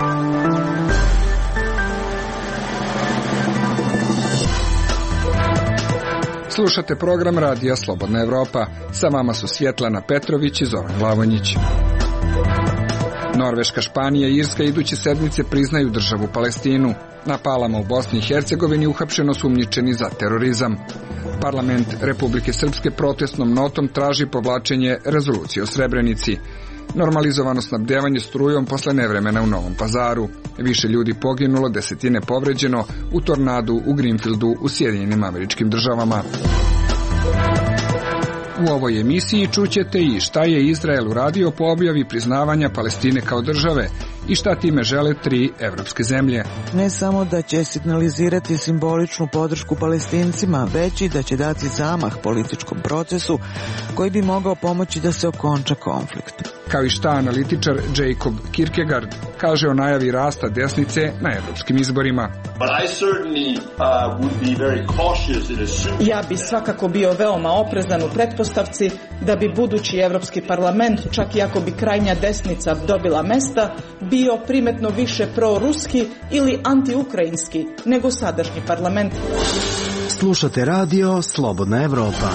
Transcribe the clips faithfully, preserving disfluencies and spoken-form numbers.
Slušate program Radija Slobodna Evropa. Sa vama su Svjetlana Petrović i Zoran Glavonjić. Norveška, Španija i Irska iduće sedmice priznaju državu Palestinu. Na Palama u Bosni i Hercegovini uhapšeno su osumnjičeni za terorizam. Parlament Republike Srpske protestnom notom traži povlačenje rezolucije o Srebrenici. Normalizovano snabdevanje strujom posle nevremena u Novom Pazaru. Više ljudi poginulo, desetine povređeno u tornadu u Greenfieldu u Sjedinjenim Američkim Državama. U ovoj emisiji čućete i šta je Izrael uradio po objavi priznavanja Palestine kao države i šta time žele tri evropske zemlje. Ne samo da će signalizirati simboličnu podršku Palestincima, već i da će dati zamah političkom procesu koji bi mogao pomoći da se okonča konflikt. Kao i šta analitičar Jacob Kierkegaard kaže o najavi rasta desnice na evropskim izborima. Ja bi svakako bio veoma oprezan u pretpostavci da bi budući Evropski parlament, čak i ako bi krajnja desnica dobila mesta, bio primetno više proruski ili antiukrajinski nego sadašnji parlament. Slušate radio Slobodna Evropa.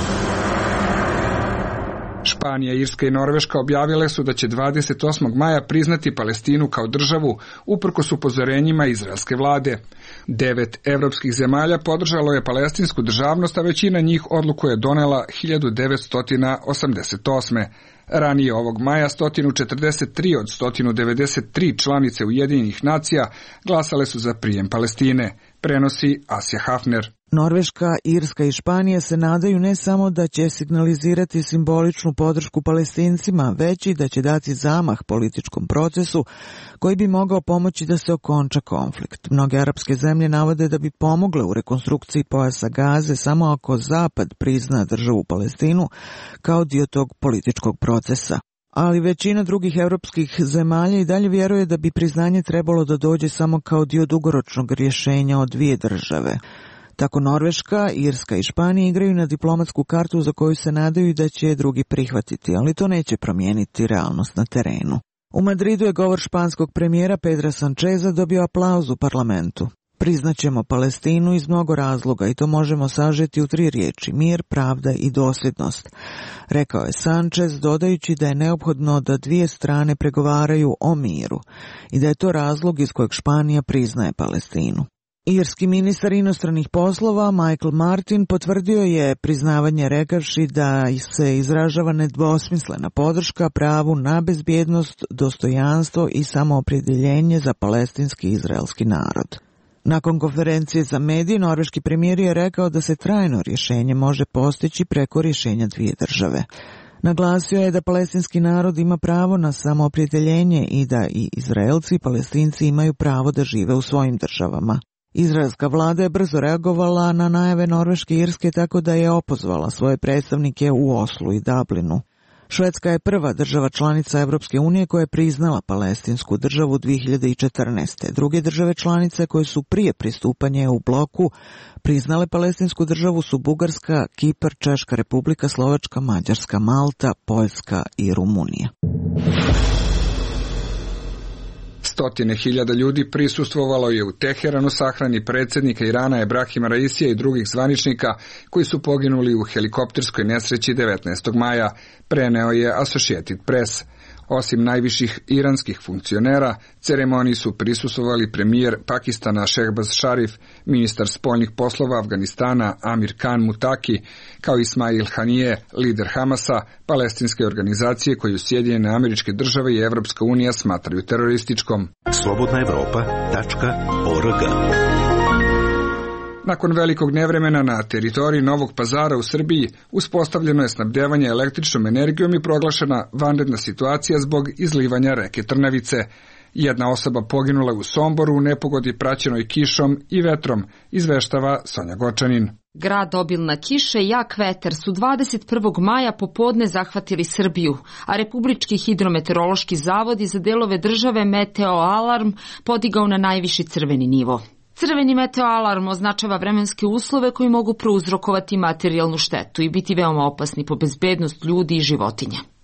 Španija, Irska i Norveška objavile su da će dvadeset osmog maja priznati Palestinu kao državu, uprkos upozorenjima izraelske vlade. Devet evropskih zemalja podržalo je palestinsku državnost, a većina njih odluku je donela hiljadu devetsto osamdeset osme. Ranije ovog maja sto četrdeset tri od sto devedeset tri članice Ujedinjenih nacija glasale su za prijem Palestine, prenosi Asja Hafner. Norveška, Irska i Španija se nadaju ne samo da će signalizirati simboličnu podršku Palestincima, već i da će dati zamah političkom procesu koji bi mogao pomoći da se okonča konflikt. Mnoge arapske zemlje navode da bi pomogle u rekonstrukciji pojasa Gaze samo ako Zapad prizna državu Palestinu kao dio tog političkog procesa. Ali većina drugih evropskih zemalja i dalje vjeruje da bi priznanje trebalo da dođe samo kao dio dugoročnog rješenja od dvije države. Tako Norveška, Irska i Španija igraju na diplomatsku kartu za koju se nadaju da će drugi prihvatiti, ali to neće promijeniti realnost na terenu. U Madridu je govor španskog premijera Pedra Sancheza dobio aplauz u parlamentu. Priznaćemo Palestinu iz mnogo razloga i to možemo sažeti u tri riječi: mir, pravda i dosljednost, rekao je Sanchez, dodajući da je neophodno da dvije strane pregovaraju o miru i da je to razlog iz kojeg Španija priznaje Palestinu. Irski ministar inostranih poslova Michael Martin potvrdio je priznavanje rekavši da se izražava nedvosmislena podrška pravu na bezbjednost, dostojanstvo i samoopredjeljenje za palestinski i izraelski narod. Nakon konferencije za medije, norveški premijer je rekao da se trajno rješenje može postići preko rješenja dvije države. Naglasio je da palestinski narod ima pravo na samoopredjeljenje i da i Izraelci i Palestinci imaju pravo da žive u svojim državama. Izraelska vlada je brzo reagovala na najave Norveške i Irske tako da je opozvala svoje predstavnike u Oslu i Dublinu. Švedska je prva država članica Evropske unije koja je priznala palestinsku državu dvije hiljade četrnaeste. Druge države članice koje su prije pristupanja u bloku priznale palestinsku državu su Bugarska, Kipar, Češka Republika, Slovačka, Mađarska, Malta, Poljska i Rumunija. Stotine hiljada ljudi prisustvovalo je u Teheranu sahrani predsjednika Irana Ebrahima Raisija i drugih zvaničnika koji su poginuli u helikopterskoj nesreći devetnaestog maja, preneo je Associated Press. Osim najviših iranskih funkcionera, ceremoniji su prisustvovali premijer Pakistana Shehbaz Sharif, ministar spoljnih poslova Afganistana Amir Khan Mutaki, kao Ismail Haniyeh, lider Hamasa, palestinske organizacije koju Sjedinjene Američke Države i Evropska unija smatraju terorističkom. slobodna evropa tačka org. Nakon velikog nevremena na teritoriji Novog Pazara u Srbiji uspostavljeno je snabdevanje električnom energijom i proglašena vanredna situacija zbog izlivanja reke Trnavice. Jedna osoba poginula u Somboru u nepogodi praćenoj kišom i vetrom, izveštava Sonja Gočanin. Grad, obilna kiša i jak vetar su dvadeset prvog maja popodne zahvatili Srbiju, a Republički hidrometeorološki zavod za delove države meteo alarm podigao na najviši crveni nivo. Crveni meteo alarm označava vremenske uslove koji mogu prouzrokovati materijalnu štetu i biti veoma opasni po bezbednost ljudi i životinja.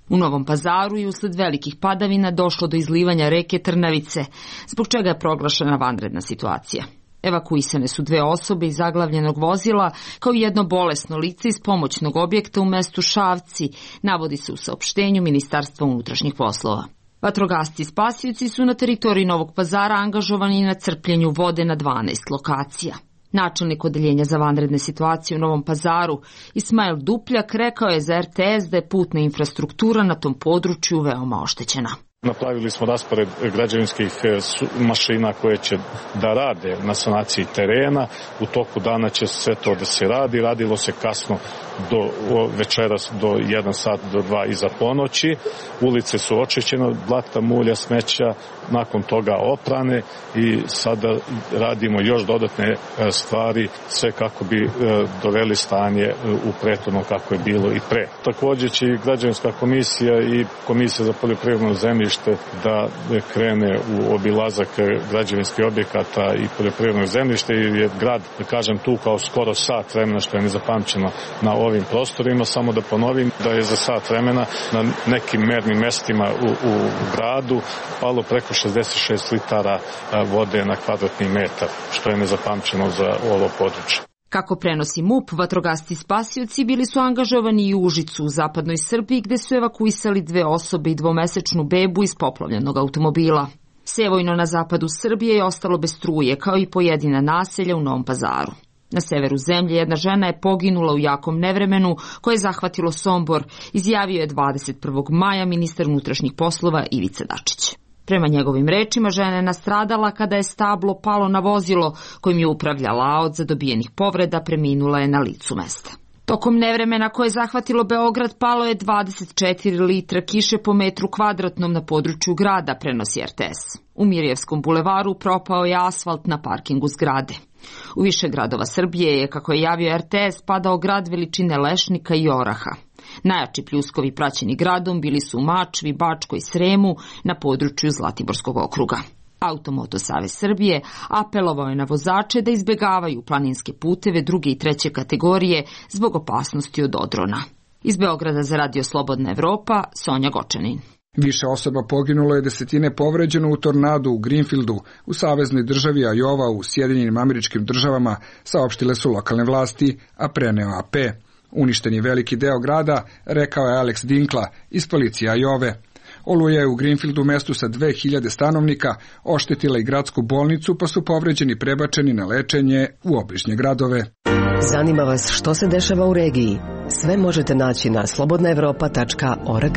U Novom Pazaru i usled velikih padavina došlo do izlivanja reke Trnavice, zbog čega je proglašena vanredna situacija. Evakuisane su dve osobe iz zaglavljenog vozila, kao i jedno bolesno lice iz pomoćnog objekta u mestu Šavci, navodi se u saopštenju Ministarstva unutrašnjih poslova. Vatrogasci i spasioci su na teritoriji Novog Pazara angažovani na crpljenju vode na dvanaest lokacija. Načelnik odeljenja za vanredne situacije u Novom Pazaru, Ismail Dupljak, rekao je za R T S da je putna infrastruktura na tom području veoma oštećena. Napravili smo raspored građevinskih mašina koje će da rade na sanaciji terena. U toku dana će sve to da se radi. Radilo se kasno do večeras do jedan sat do dva iza ponoći. Ulice su očišćene od blata, mulja, smeća, nakon toga oprane i sada radimo još dodatne stvari, sve kako bi doveli stanje u prethodno kako je bilo i pre. Također će i građevinska komisija i komisija za poljoprivredno zemljište da krene u obilazak građevinskih objekata i poljoprivrednog zemljišta, jer je grad, da kažem, tu kao skoro sat vremena, što je nezapamćeno na ovim prostorima. Samo da ponovim da je za sat vremena na nekim mernim mestima u, u gradu palo preko šezdeset šest litara vode na kvadratni metar, što je nezapamćeno za ovo područje. Kako prenosi M U P, vatrogasci spasioci bili su angažovani i u Užicu u zapadnoj Srbiji, gde su evakuisali dve osobe i dvomesečnu bebu iz poplavljenog automobila. Sevojno na zapadu Srbije je ostalo bez struje, kao i pojedina naselja u Novom Pazaru. Na severu zemlje jedna žena je poginula u jakom nevremenu koje je zahvatilo Sombor, izjavio je dvadeset prvog maja ministar unutrašnjih poslova Ivica Dačić. Prema njegovim rečima, žena je nastradala kada je stablo palo na vozilo kojim je upravljala, a od zadobijenih povreda preminula je na licu mesta. Tokom nevremena koje je zahvatilo Beograd palo je dvadeset četiri litra kiše po metru kvadratnom na području grada, prenosi R T S. U Mirjevskom bulevaru propao je asfalt na parkingu zgrade. U više gradova Srbije je, kako je javio R T S, padao grad veličine lešnika i oraha. Najjači pljuskovi praćeni gradom bili su u Mačvi, Bačkoj i Sremu na području Zlatiborskog okruga. Automoto Savez Srbije apelovao je na vozače da izbegavaju planinske puteve druge i treće kategorije zbog opasnosti od odrona. Iz Beograda za Radio Slobodna Evropa, Sonja Gočanin. Više osoba poginulo je, desetine povređeno u tornadu u Greenfieldu, u saveznoj državi Ajova u Sjedinjenim Američkim Državama, saopštile su lokalne vlasti, a preneo A P. Uništen je veliki deo grada, rekao je Alex Dinkla iz policije Ajove. Oluja je u Greenfieldu, mestu sa dve hiljade stanovnika, oštetila i gradsku bolnicu, pa su povređeni prebačeni na lečenje u obližnje gradove. Zanima vas što se dešava u regiji? Sve možete naći na slobodna evropa tačka org.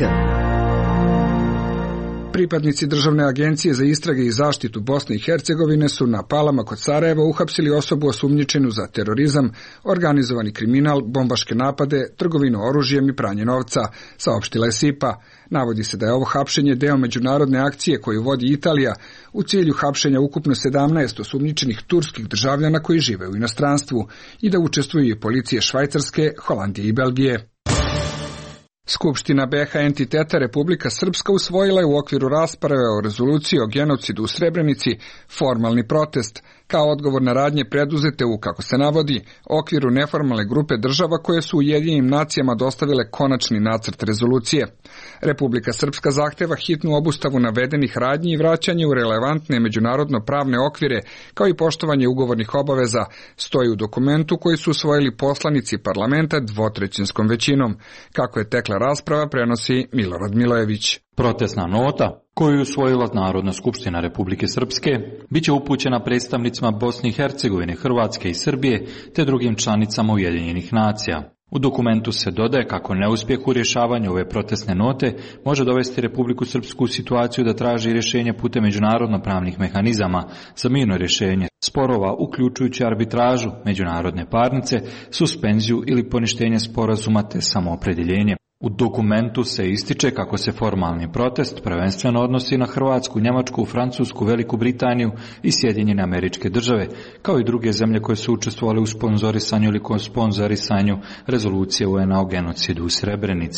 Pripadnici Državne agencije za istrage i zaštitu Bosne i Hercegovine su na Palama kod Sarajeva uhapsili osobu osumnjičenu za terorizam, organizovani kriminal, bombaške napade, trgovinu oružjem i pranje novca, saopštila je S I P A. Navodi se da je ovo hapšenje deo međunarodne akcije koju vodi Italija u cilju hapšenja ukupno sedamnaest osumnjičenih turskih državljana koji žive u inostranstvu i da učestvuju i policije Švajcarske, Holandije i Belgije. Skupština B H entiteta Republika Srpska usvojila je u okviru rasprave o rezoluciji o genocidu u Srebrenici formalni protest, kao odgovor na radnje preduzete u, kako se navodi, okviru neformalne grupe država koje su Ujedinjenim nacijama dostavile konačni nacrt rezolucije. Republika Srpska zahteva hitnu obustavu navedenih radnji i vraćanje u relevantne međunarodno pravne okvire, kao i poštovanje ugovornih obaveza, stoji u dokumentu koji su usvojili poslanici parlamenta dvotrećinskom većinom. Kako je tekla rasprava, prenosi Milorad Milojević. Protestna nota, koju je usvojila Narodna skupština Republike Srpske, biće upućena predstavnicima Bosne i Hercegovine, Hrvatske i Srbije, te drugim članicama Ujedinjenih nacija. U dokumentu se dodaje kako neuspjeh u rješavanju ove protestne note može dovesti Republiku Srpsku u situaciju da traži rješenje putem međunarodno-pravnih mehanizama za mirno rješenje sporova, uključujući arbitražu, međunarodne parnice, suspenziju ili poništenje sporazuma te samoopredjeljenje. U dokumentu se ističe kako se formalni protest prvenstveno odnosi na Hrvatsku, Njemačku, Francusku, Veliku Britaniju i Sjedinjene Američke Države, kao i druge zemlje koje su učestvovale u sponzorisanju ili sponzorisanju rezolucije U N-a o genocidu u Srebrenici.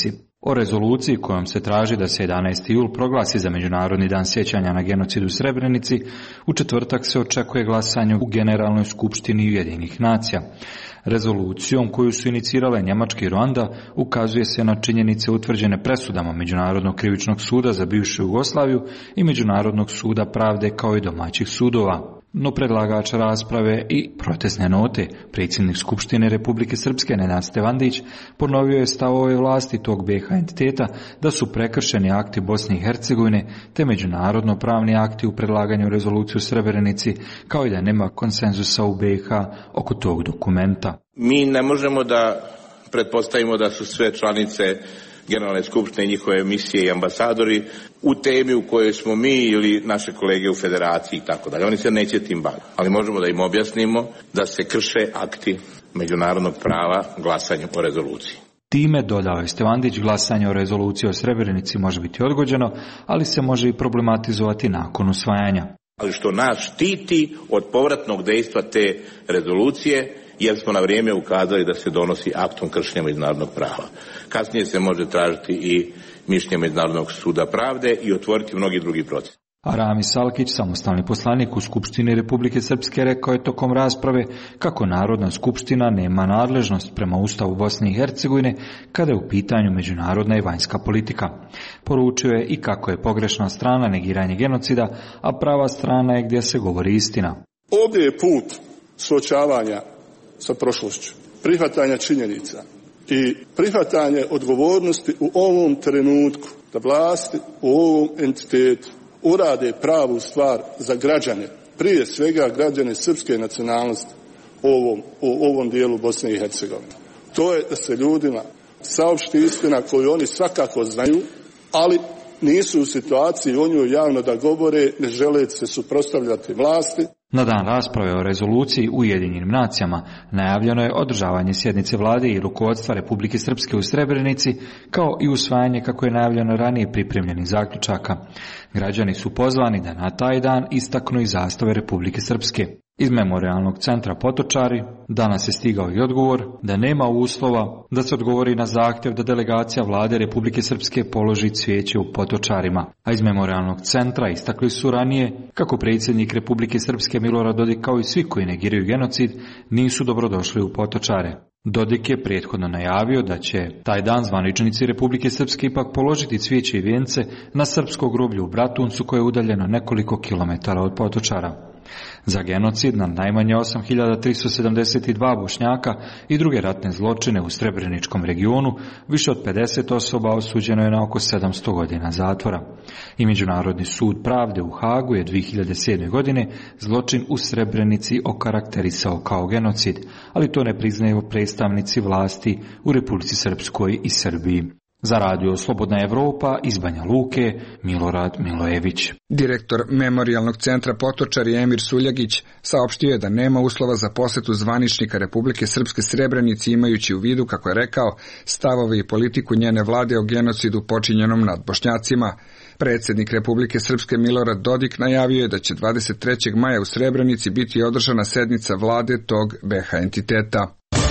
O rezoluciji kojom se traži da se jedanaesti jul proglasi za Međunarodni dan sjećanja na genocid u Srebrenici, u četvrtak se očekuje glasanje u Generalnoj skupštini Ujedinjenih nacija. Rezolucijom koju su inicirale Njemačka i Ruanda ukazuje se na činjenice utvrđene presudama Međunarodnog krivičnog suda za bivšu Jugoslaviju i Međunarodnog suda pravde kao i domaćih sudova. No predlagač rasprave i protestne note, predsjednik Skupštine Republike Srpske Nenad Stevandić, ponovio je stavove vlasti tog be ha entiteta da su prekršeni akti Bosne i Hercegovine te međunarodno pravni akti u predlaganju rezoluciju u Srebrenici, kao i da nema konsenzusa u be ha oko tog dokumenta. Mi ne možemo da pretpostavimo da su sve članice Generalne skupštine, njihove misije i ambasadori u temi u kojoj smo mi ili naše kolege u federaciji i tako dalje. Oni se neće tim baviti, ali možemo da im objasnimo da se krše akti međunarodnog prava glasanjem o rezoluciji. Time, dodao je Stevandić, glasanje o rezoluciji o Srebrenici može biti odgođeno, ali se može i problematizovati nakon usvajanja. Ali što nas štiti od povratnog dejstva te rezolucije, jer smo na vrijeme ukazali da se donosi aktom kršenja međunarodnog prava. Kasnije se može tražiti i mišljenje Međunarodnog suda pravde i otvoriti mnogi drugi proces. A Ramis Alkić, samostalni poslanik u Skupštini Republike Srpske, rekao je tokom rasprave kako Narodna skupština nema nadležnost prema Ustavu Bosne i Hercegovine kada je u pitanju međunarodna i vanjska politika. Poručio je i kako je pogrešna strana negiranje genocida, a prava strana je gdje se govori istina. Ovdje je put suočavanja sa prošlošću, prihvatanja činjenica i prihvatanje odgovornosti u ovom trenutku, da vlasti u ovom entitetu urade pravu stvar za građane, prije svega građane srpske nacionalnosti u ovom, u ovom dijelu Bosne i Hercegovine. To je da se ljudima saopšti istina koju oni svakako znaju, ali nisu u situaciji o njoj javno da govore, ne žele se suprotstavljati vlasti. Na dan rasprave o rezoluciji u Ujedinjenim nacijama najavljeno je održavanje sjednice vlade i rukovodstva Republike Srpske u Srebrenici, kao i usvajanje, kako je najavljeno ranije, pripremljenih zaključaka. Građani su pozvani da na taj dan istaknu i zastave Republike Srpske. Iz Memorijalnog centra Potočari danas je stigao i odgovor da nema uslova da se odgovori na zahtjev da delegacija vlade Republike Srpske položi cvijeće u Potočarima. A iz Memorijalnog centra istakli su ranije kako predsjednik Republike Srpske Milorad Dodik, kao i svi koji negiraju genocid, nisu dobrodošli u Potočare. Dodik je prethodno najavio da će taj dan zvaničnici Republike Srpske ipak položiti cvijeće i vijence na srpsko groblje u Bratuncu, koje je udaljeno nekoliko kilometara od Potočara. Za genocid nad najmanje osam hiljada tristo sedamdeset dva Bošnjaka i druge ratne zločine u Srebreničkom regionu više od pedeset osoba osuđeno je na oko sedamsto godina zatvora. I Međunarodni sud pravde u Hagu je dvije hiljade sedme. godine zločin u Srebrenici okarakterisao kao genocid, ali to ne priznaju predstavnici vlasti u Republici Srpskoj i Srbiji. Za radio Slobodna Evropa iz Banja Luke, Milorad Milojević. Direktor Memorijalnog centra Potočari Emir Suljagić saopštio je da nema uslova za posjetu zvaničnika Republike Srpske Srebrenici, imajući u vidu, kako je rekao, stavove i politiku njene vlade o genocidu počinjenom nad Bošnjacima. Predsjednik Republike Srpske Milorad Dodik najavio je da će dvadeset trećeg maja u Srebrenici biti održana sednica vlade tog be ha entiteta.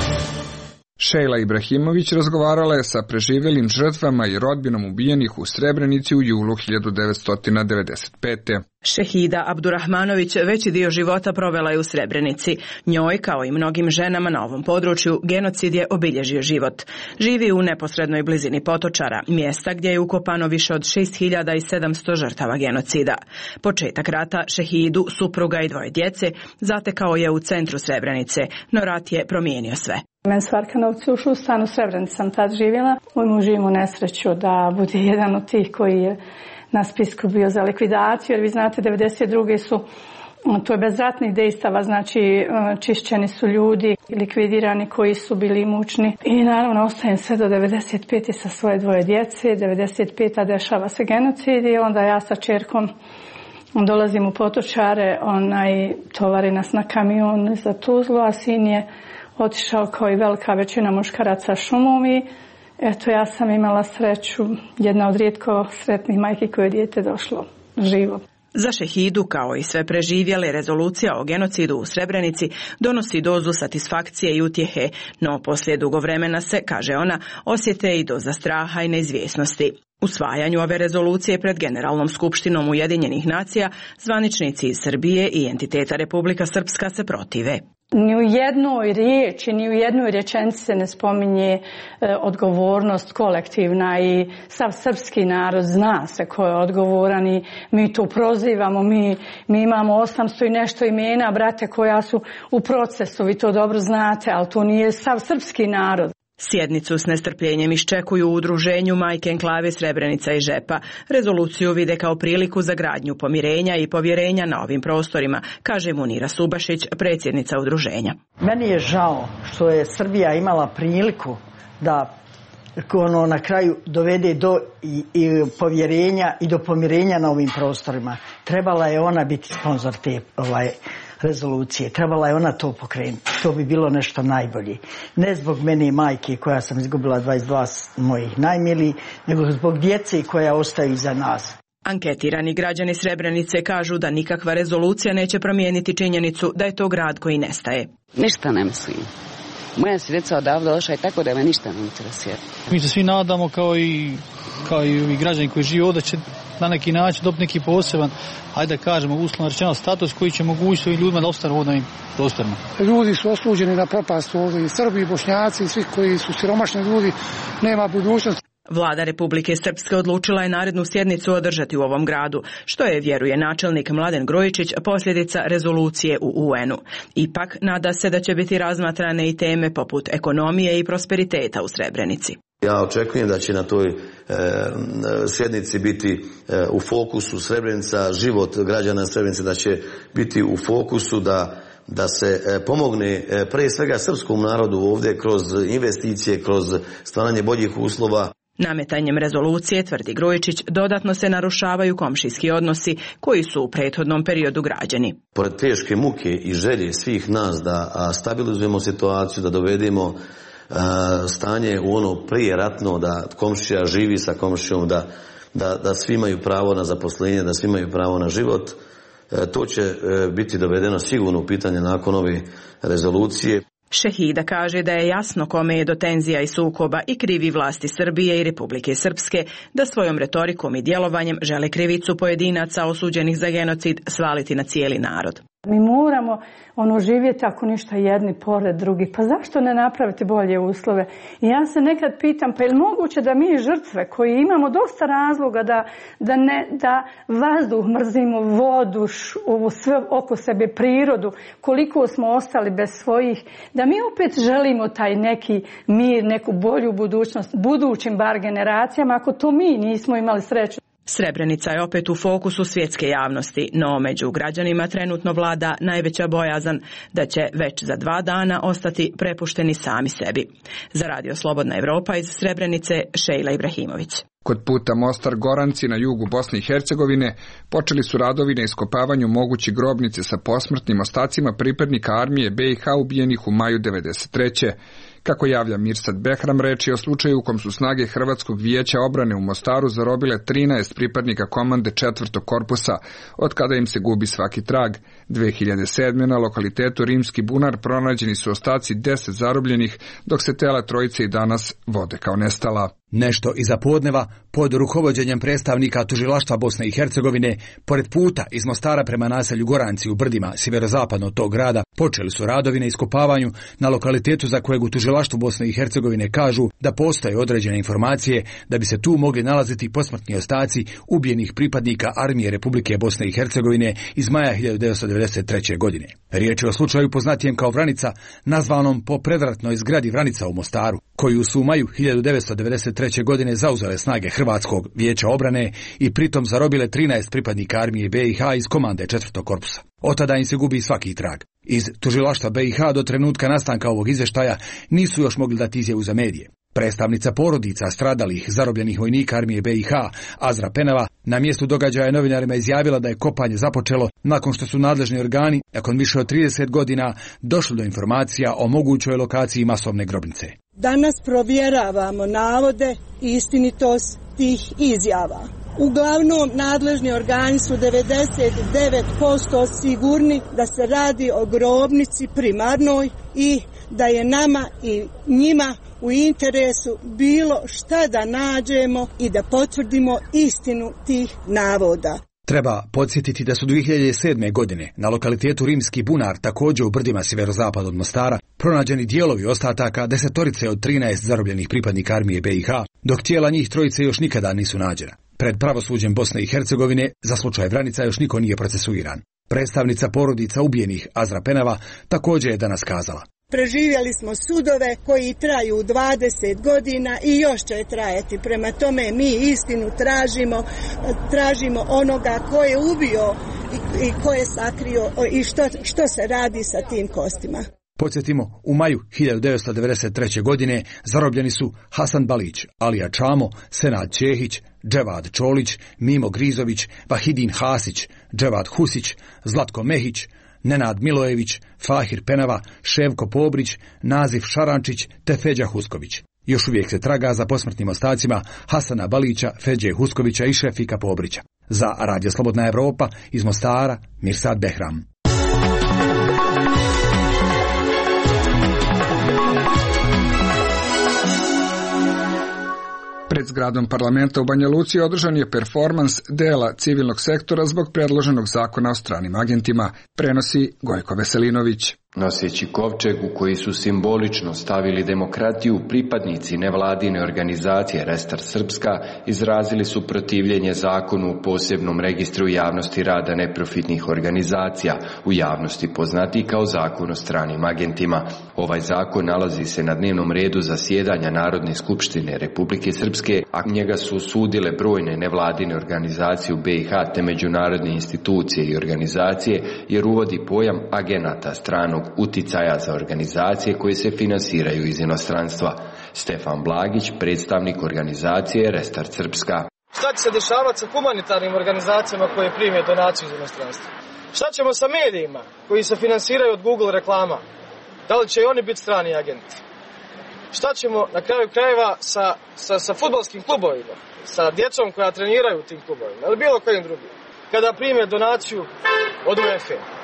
Šejla Ibrahimović razgovarala je sa preživjelim žrtvama i rodbinom ubijenih u Srebrenici u julu hiljadu devetsto devedeset pete. Šehida Abdurahmanović veći dio života provela je u Srebrenici. Njoj, kao i mnogim ženama na ovom području, genocid je obilježio život. Živi u neposrednoj blizini Potočara, mjesta gdje je ukopano više od šest hiljada sedamsto žrtava genocida. Početak rata Šehidu, supruga i dvoje djece zatekao je u centru Srebrenice, no rat je promijenio sve. Men su Arkanovci ušli u stan u Srebrenici, sam tad živjela. Moj muž imao nesreću da bude jedan od tih koji je na spisku bio za likvidaciju, jer vi znate devedeset druge su, to je bez ratnih dejstava, znači čišćeni su ljudi, likvidirani koji su bili imućni. I naravno ostajem sve do devedeset pete sa svoje dvoje djece, devedeset peta dešava se genocid i onda ja sa čerkom dolazim u Potočare, onaj tovari nas na kamion za Tuzlu, a sin je otišao kao i velika većina muškaraca šumom i eto ja sam imala sreću, jedna od rijetko sretnih majki koje je dijete došlo živo. Za šehidu, kao i sve preživjele, rezolucija o genocidu u Srebrenici donosi dozu satisfakcije i utjehe, no poslije dugo vremena se, kaže ona, osjete i doza straha i neizvjesnosti. Usvajanju ove rezolucije pred Generalnom skupštinom Ujedinjenih nacija zvaničnici iz Srbije i entiteta Republika Srpska se protive. Ni u jednoj riječi, ni u jednoj rečenici se ne spominje e, odgovornost kolektivna i sav srpski narod zna se ko je odgovoran i mi to prozivamo, mi, mi imamo osamsto i nešto imena, brate, koja su u procesu, vi to dobro znate, ali to nije sav srpski narod. Sjednicu s nestrpljenjem iščekuju u udruženju Majke enklave Srebrenica i Žepa. Rezoluciju vide kao priliku za gradnju pomirenja i povjerenja na ovim prostorima, kaže Munira Subašić, predsjednica udruženja. Meni je žao što je Srbija imala priliku da ono na kraju dovede do i, i povjerenja i do pomirenja na ovim prostorima. Trebala je ona biti sponzor te ovaj rezolucije. Trebala je ona to pokrenuti. To bi bilo nešto najbolje. Ne zbog mene majke koja sam izgubila dvadeset dva mojih najmilijih, nego zbog djece koja ostaju iza nas. Anketirani građani Srebrenice kažu da nikakva rezolucija neće promijeniti činjenicu da je to grad koji nestaje. Ništa ne mislim. Moja se djeca odavde došla i tako da me ništa ne interesira. Mi se svi nadamo kao i, kao i ovi građani koji žive ovdje će na neki način dobiti neki poseban, ajde da kažemo, uslovno rečeno status koji će mogućiti ovim ljudima da ostanu u ovim prostorima. Ljudi su osuđeni na propast ovdje, i Srbi, i Bošnjaci, i svi koji su siromašni ljudi, nema budućnosti. Vlada Republike Srpske odlučila je narednu sjednicu održati u ovom gradu, što je, vjeruje načelnik Mladen Grojičić, posljedica rezolucije u U N-u. Ipak, nada se da će biti razmatrane i teme poput ekonomije i prosperiteta u Srebrenici. Ja očekujem da će na toj e, sjednici biti e, u fokusu Srebrenica, život građana Srebrenice, da će biti u fokusu da da se e, pomogne e, prije svega srpskom narodu ovdje kroz investicije, kroz stvaranje boljih uslova. Nametanjem rezolucije, tvrdi Grujičić, dodatno se narušavaju komšijski odnosi koji su u prethodnom periodu građeni. Pored teške muke i želje svih nas da stabilizujemo situaciju, da dovedemo a, stanje u ono prije ratno, da komšija živi sa komšijom, da, da, da svi imaju pravo na zaposlenje, da svi imaju pravo na život, e, to će e, biti dovedeno sigurno u pitanje nakon ove rezolucije. Šehida kaže da je jasno kome je do tenzija i sukoba i krivi vlasti Srbije i Republike Srpske da svojom retorikom i djelovanjem žele krivicu pojedinaca osuđenih za genocid svaliti na cijeli narod. Mi moramo ono živjeti ako ništa jedni pored drugih. Pa zašto ne napraviti bolje uslove? I ja se nekad pitam, pa je li moguće da mi žrtve koji imamo dosta razloga da, da, ne, da vazduh mrzimo, vodu, ovu sve oko sebe, prirodu, koliko smo ostali bez svojih, da mi opet želimo taj neki mir, neku bolju budućnost, budućim bar generacijama, ako to mi nismo imali sreću. Srebrenica je opet u fokusu svjetske javnosti, no među građanima trenutno vlada najveća bojazan da će već za dva dana ostati prepušteni sami sebi. Za Radio Slobodna Evropa iz Srebrenice, Šejla Ibrahimović. Kod puta Mostar Goranci na jugu Bosne i Hercegovine počeli su radovi na iskopavanju moguće grobnice sa posmrtnim ostacima pripadnika armije B i H ubijenih u maju devedeset treće Kako javlja Mirsad Behram, reč je o slučaju u kom su snage Hrvatskog vijeća obrane u Mostaru zarobile trinaest pripadnika komande četvrtog korpusa, od kada im se gubi svaki trag. dve hiljade sedme. na lokalitetu Rimski bunar pronađeni su ostaci deset zarobljenih, dok se tela trojice i danas vode kao nestala. Nešto iza podneva, pod rukovođenjem predstavnika tužilaštva Bosne i Hercegovine, pored puta iz Mostara prema naselju Goranci u Brdima, sjeverozapadno od tog grada, počeli su radovi na iskopavanju na lokalitetu za kojeg u tužilaštvu Bosne i Hercegovine kažu da postoje određene informacije da bi se tu mogli nalaziti posmrtni ostaci ubijenih pripadnika armije Republike Bosne i Hercegovine iz maja hiljadu devetsto devedeset treće. godine. Riječ je o slučaju poznatijem kao Vranica, nazvanom po predratnoj zgradi Vranica u Mostaru, koju su u maju hiljadu devetsto devedeset treće. godine zauzele snage Hrvatskog vijeća obrane i pritom zarobile trinaest pripadnika armije B i H iz komande četvrtog korpusa. Od tada im se gubi svaki trag. Iz tužilaštva B i H do trenutka nastanka ovog izvještaja nisu još mogli dati izjavu za medije. Predstavnica porodica stradalih zarobljenih vojnika armije B i H, Azra Penava, na mjestu događaja novinarima izjavila da je kopanje započelo nakon što su nadležni organi, nakon više od trideset godina, došli do informacija o mogućoj lokaciji masovne grobnice. Danas provjeravamo navode i istinitost tih izjava. Uglavnom, nadležni organi su devedeset devet posto sigurni da se radi o grobnici primarnoj i da je nama i njima u interesu bilo šta da nađemo i da potvrdimo istinu tih navoda. Treba podsjetiti da su dvije hiljade sedme. godine na lokalitetu Rimski bunar, također u brdima sjeverozapad od Mostara, pronađeni dijelovi ostataka desetorice od trinaest zarobljenih pripadnika armije B i H, dok tijela njih trojice još nikada nisu nađena. Pred pravosuđem Bosne i Hercegovine za slučaj Vranica još niko nije procesuiran. Predstavnica porodica ubijenih Azra Penava također je danas kazala: Preživjeli smo sudove koji traju dvadeset godina i još će trajati. Prema tome mi istinu tražimo, tražimo onoga ko je ubio i, i ko je sakrio i što, što se radi sa tim kostima. Podsjetimo, u maju hiljadu devetsto devedeset treće. godine zarobljeni su Hasan Balić, Alija Čamo, Senad Čehić, Dževad Čolić, Mimo Grizović, Vahidin Hasić, Dževad Husić, Zlatko Mehić, Nenad Milojević, Fahir Penava, Ševko Pobrić, Nazif Šarančić te Feđa Husković. Još uvijek se traga za posmrtnim ostacima Hasana Balića, Feđe Huskovića i Šefika Pobrića. Za Radio Slobodna Evropa iz Mostara, Mirsad Behram. Pred zgradom parlamenta u Banja Luci održan je performans dela civilnog sektora zbog predloženog zakona o stranim agentima, prenosi Gojko Veselinović. Noseći kovčeg u koji su simbolično stavili demokratiju, pripadnici nevladine organizacije Restart Srpska izrazili su protivljenje zakonu o posebnom registru javnosti rada neprofitnih organizacija, u javnosti poznati kao zakon o stranim agentima. Ovaj zakon nalazi se na dnevnom redu zasjedanja Narodne skupštine Republike Srpske, a njega su osudile brojne nevladine organizacije u B i H te međunarodne institucije i organizacije, jer uvodi pojam agenata stranog uticaja za organizacije koje se finansiraju iz inostranstva. Stefan Blagić, predstavnik organizacije Restart Srpska. Šta će se dešavati sa humanitarnim organizacijama koje prime donaciju iz inostranstva? Šta ćemo sa medijima koji se finansiraju od Google reklama? Da li će i oni biti strani agenti? Šta ćemo na kraju krajeva sa, sa, sa fudbalskim klubovima, sa djecom koja treniraju u tim klubovima ili bilo kojim drugim? Kada prime donaciju od U E F A.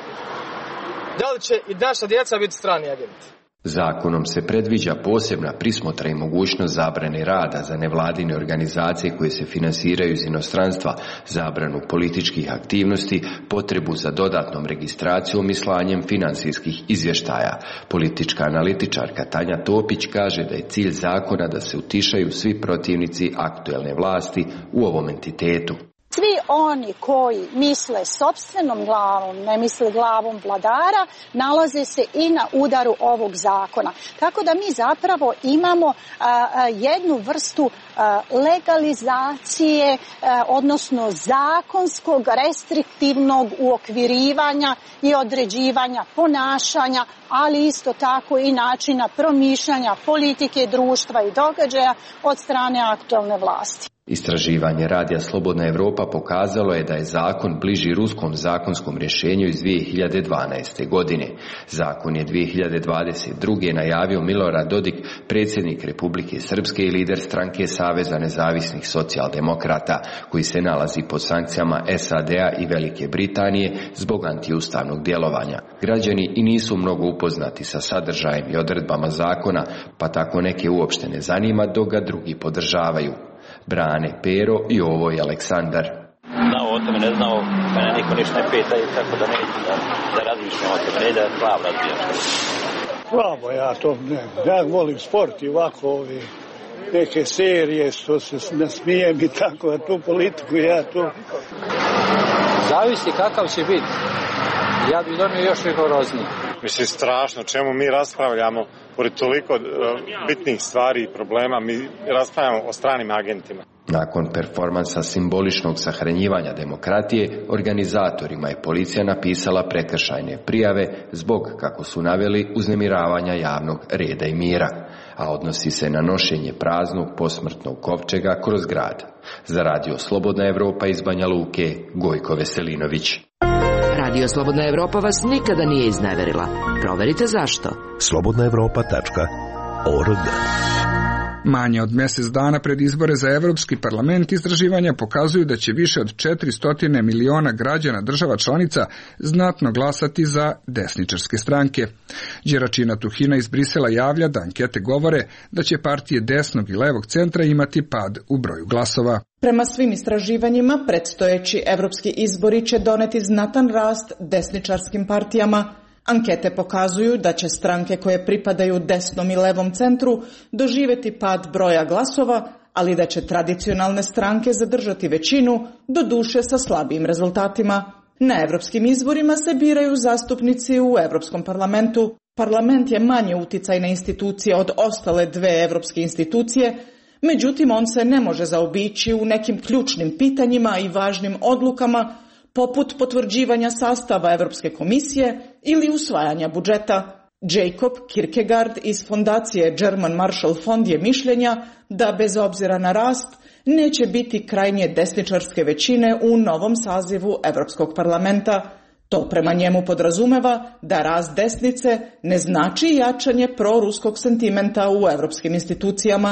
Da li će i naša djeca biti strani agenti? Zakonom se predviđa posebna prismotra i mogućnost zabrane rada za nevladine organizacije koje se finansiraju iz inostranstva, zabranu političkih aktivnosti, potrebu za dodatnom registracijom i slanjem financijskih izvještaja. Politička analitičarka Tanja Topić kaže da je cilj zakona da se utišaju svi protivnici aktuelne vlasti u ovom entitetu. Svi oni koji misle sopstvenom glavom, ne misle glavom vladara, nalaze se i na udaru ovog zakona. Tako da mi zapravo imamo a, a, jednu vrstu a, legalizacije, a, odnosno zakonskog restriktivnog uokvirivanja i određivanja ponašanja, ali isto tako i načina promišljanja politike, društva i događaja od strane aktualne vlasti. Istraživanje Radija Slobodna Evropa pokazalo je da je zakon bliži ruskom zakonskom rješenju iz dvije hiljade dvanaeste. godine. Zakon je dvije hiljade dvadeset druge. najavio Milorad Dodik, predsjednik Republike Srpske i lider stranke Saveza nezavisnih socijaldemokrata, koji se nalazi pod sankcijama S A D-a i Velike Britanije zbog antiustavnog djelovanja. Građani i nisu mnogo upoznati sa sadržajem i odredbama zakona, pa tako neke uopšte ne zanima, dok ga drugi podržavaju. Brane Pero i ovo je Aleksandar. Da, o tome ne znao, mene niko ništa ne pita i tako da neću da, da razmišljam o tome, ne da slav razbijam. Slabo, ja to ne, ja volim sport i ovako ovi neke serije što se nasmijem i tako, a tu politiku ja to... Zavisi kakav će biti. Ja bih donio još rigorozniji. Mislim, strašno, čemu mi raspravljamo, pored toliko uh, bitnih stvari i problema, mi raspravljamo o stranim agentima. Nakon performansa simboličnog sahranjivanja demokratije, organizatorima je policija napisala prekršajne prijave zbog, kako su naveli, uznemiravanja javnog reda i mira, a odnosi se na nošenje praznog posmrtnog kovčega kroz grad. Za Radio Slobodna Evropa iz Banja Luke, Gojko Veselinović. Radio Slobodna Evropa vas nikada nije izneverila. Proverite zašto. slobodna evropa tačka org Manje od mjesec dana pred izbore za Evropski parlament istraživanja pokazuju da će više od četiristo miliona građana država članica znatno glasati za desničarske stranke. Đeračina Tuhina iz Brisela javlja da ankete govore da će partije desnog i levog centra imati pad u broju glasova. Prema svim istraživanjima, predstojeći evropski izbori će doneti znatan rast desničarskim partijama. Ankete pokazuju da će stranke koje pripadaju desnom i levom centru doživjeti pad broja glasova, ali da će tradicionalne stranke zadržati većinu, doduše sa slabijim rezultatima. Na evropskim izborima se biraju zastupnici u Evropskom parlamentu. Parlament je manje uticajna institucija od ostale dve evropske institucije, međutim on se ne može zaobići u nekim ključnim pitanjima i važnim odlukama, poput potvrđivanja sastava Evropske komisije ili usvajanja budžeta. Jacob Kierkegaard iz fondacije German Marshall Fund je mišljenja da bez obzira na rast neće biti krajnje desničarske većine u novom sazivu Evropskog parlamenta. To prema njemu podrazumeva da rast desnice ne znači jačanje proruskog sentimenta u evropskim institucijama.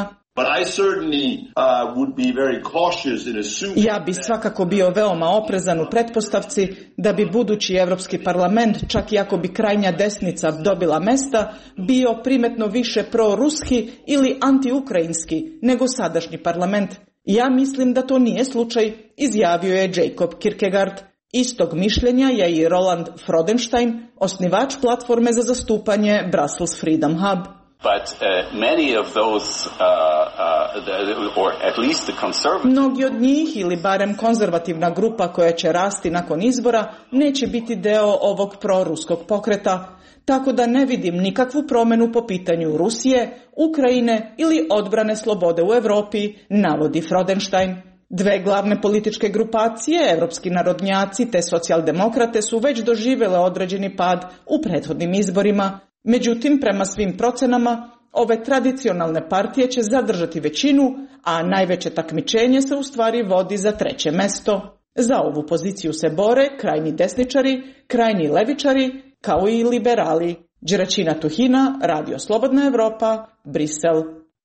Ja bi svakako bio veoma oprezan u pretpostavci da bi budući Evropski parlament, čak i ako bi krajnja desnica dobila mesta, bio primetno više proruski ili antiukrajinski nego sadašnji parlament. Ja mislim da to nije slučaj, izjavio je Jacob Kierkegaard. Istog mišljenja je i Roland Freudenstein, osnivač platforme za zastupanje Brussels Freedom Hub. But uh, many of those, uh, uh, or at least the conservative... Mnogi od njih, ili barem konzervativna grupa koja će rasti nakon izbora, neće biti deo ovog proruskog pokreta, tako da ne vidim nikakvu promjenu po pitanju Rusije, Ukrajine ili odbrane slobode u Europi, navodi Freudenstein. Dve glavne političke grupacije, evropski narodnjaci te socijaldemokrate, su već doživjele određeni pad u prethodnim izborima. Međutim, prema svim procenama, ove tradicionalne partije će zadržati većinu, a najveće takmičenje se u stvari vodi za treće mesto. Za ovu poziciju se bore krajni desničari, krajni levičari, kao i liberali. Đeračina Tuhina, Radio Slobodna Evropa, Brisel.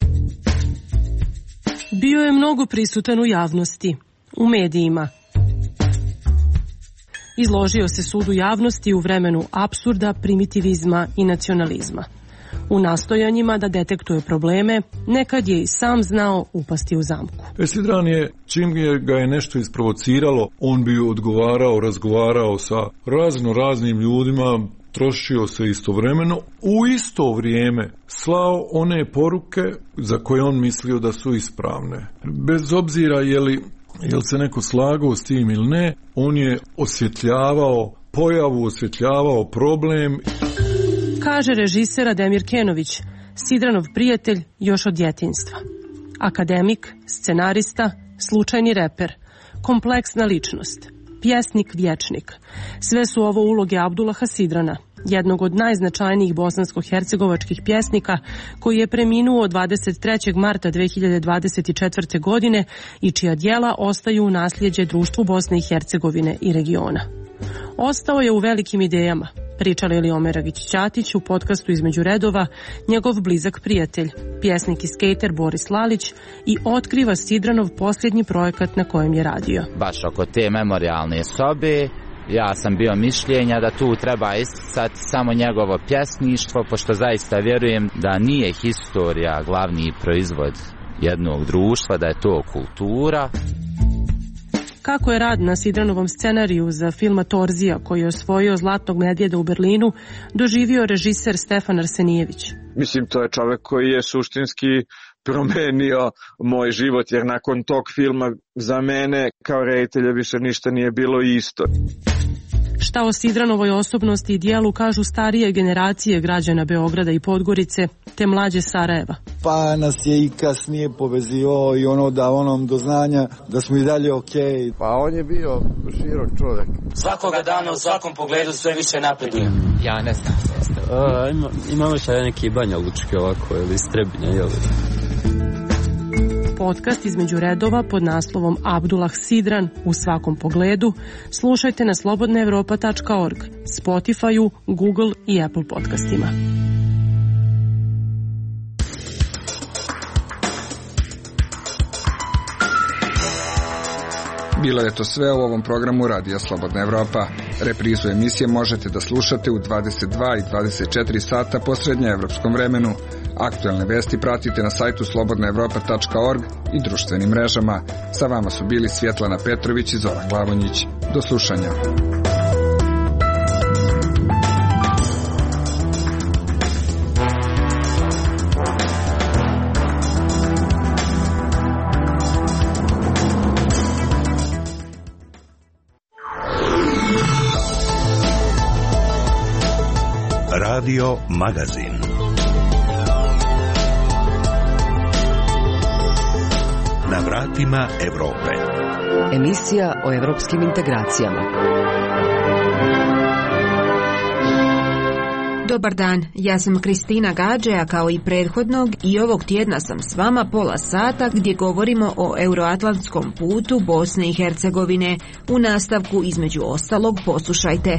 Bio je mnogo prisutan u javnosti, u medijima. Izložio se sudu javnosti u vremenu apsurda, primitivizma i nacionalizma. U nastojanjima da detektuje probleme, nekad je i sam znao upasti u zamku. Sidran je, čim ga je nešto isprovociralo, on bi odgovarao, razgovarao sa razno raznim ljudima, trošio se istovremeno, u isto vrijeme slao one poruke za koje on mislio da su ispravne. Bez obzira je li Jel se neko slagao s tim ili ne, on je osvjetljavao pojavu, osvjetljavao problem. Kaže režiser Ademir Kenović, Sidranov prijatelj još od djetinjstva. Akademik, scenarista, slučajni reper, kompleksna ličnost, pjesnik, vječnik. Sve su ovo uloge Abdullaha Sidrana, jednog od najznačajnijih bosansko-hercegovačkih pjesnika koji je preminuo dvadeset trećeg marta dve hiljade dvadeset četvrte. godine i čija djela ostaju u nasljeđe društvu Bosne i Hercegovine i regiona. Ostao je u velikim idejama, pričali li Omer Agić-Ćatić u podcastu Između redova, njegov blizak prijatelj, pjesnik i skejter Boris Lalić, i otkriva Sidranov posljednji projekat na kojem je radio. Baš oko te memorialne sobe, ja sam bio mišljenja da tu treba isticati samo njegovo pjesništvo, pošto zaista vjerujem da nije historija glavni proizvod jednog društva, da je to kultura. Kako je rad na Sidranovom scenariju za filma Torzija, koji je osvojio Zlatnog medvjeda u Berlinu, doživio režiser Stefan Arsenijević. Mislim, to je čovjek koji je suštinski promenio moj život, jer nakon tog filma za mene kao reditelja više ništa nije bilo isto. Šta o Sidranovoj osobnosti i dijelu kažu starije generacije građana Beograda i Podgorice, te mlađe Sarajeva? Pa nas je i kasnije povezivao i ono da onom do znanja da smo i dalje okej. Okay. Pa on je bio širok čovjek. Svakoga dana u svakom pogledu sve više napreduje. Ja ne znam. A, ima, imamo šta neki Banja Lučke ovako ili Strebinja, jel? Podcast Između redova pod naslovom Abdullah Sidran u svakom pogledu slušajte na slobodna evropa tačka org, Spotify-u, Google i Apple podcastima. Bilo je to sve u ovom programu Radija Slobodna Evropa. Reprizu emisije možete da slušate u dvadeset dva i dvadeset četiri sata po srednjoevropskom vremenu. Aktuelne vesti pratite na sajtu slobodna evropa tačka org i društvenim mrežama. Sa vama su bili Svjetlana Petrović i Zoran Glavonjić. Do slušanja. Radio Magazin. Na vratima Evrope. Emisija o evropskim integracijama. Dobar dan, ja sam Kristina Gađe, a kao i prethodnog i ovog tjedna sam s vama pola sata gdje govorimo o euroatlantskom putu Bosne i Hercegovine. U nastavku između ostalog poslušajte.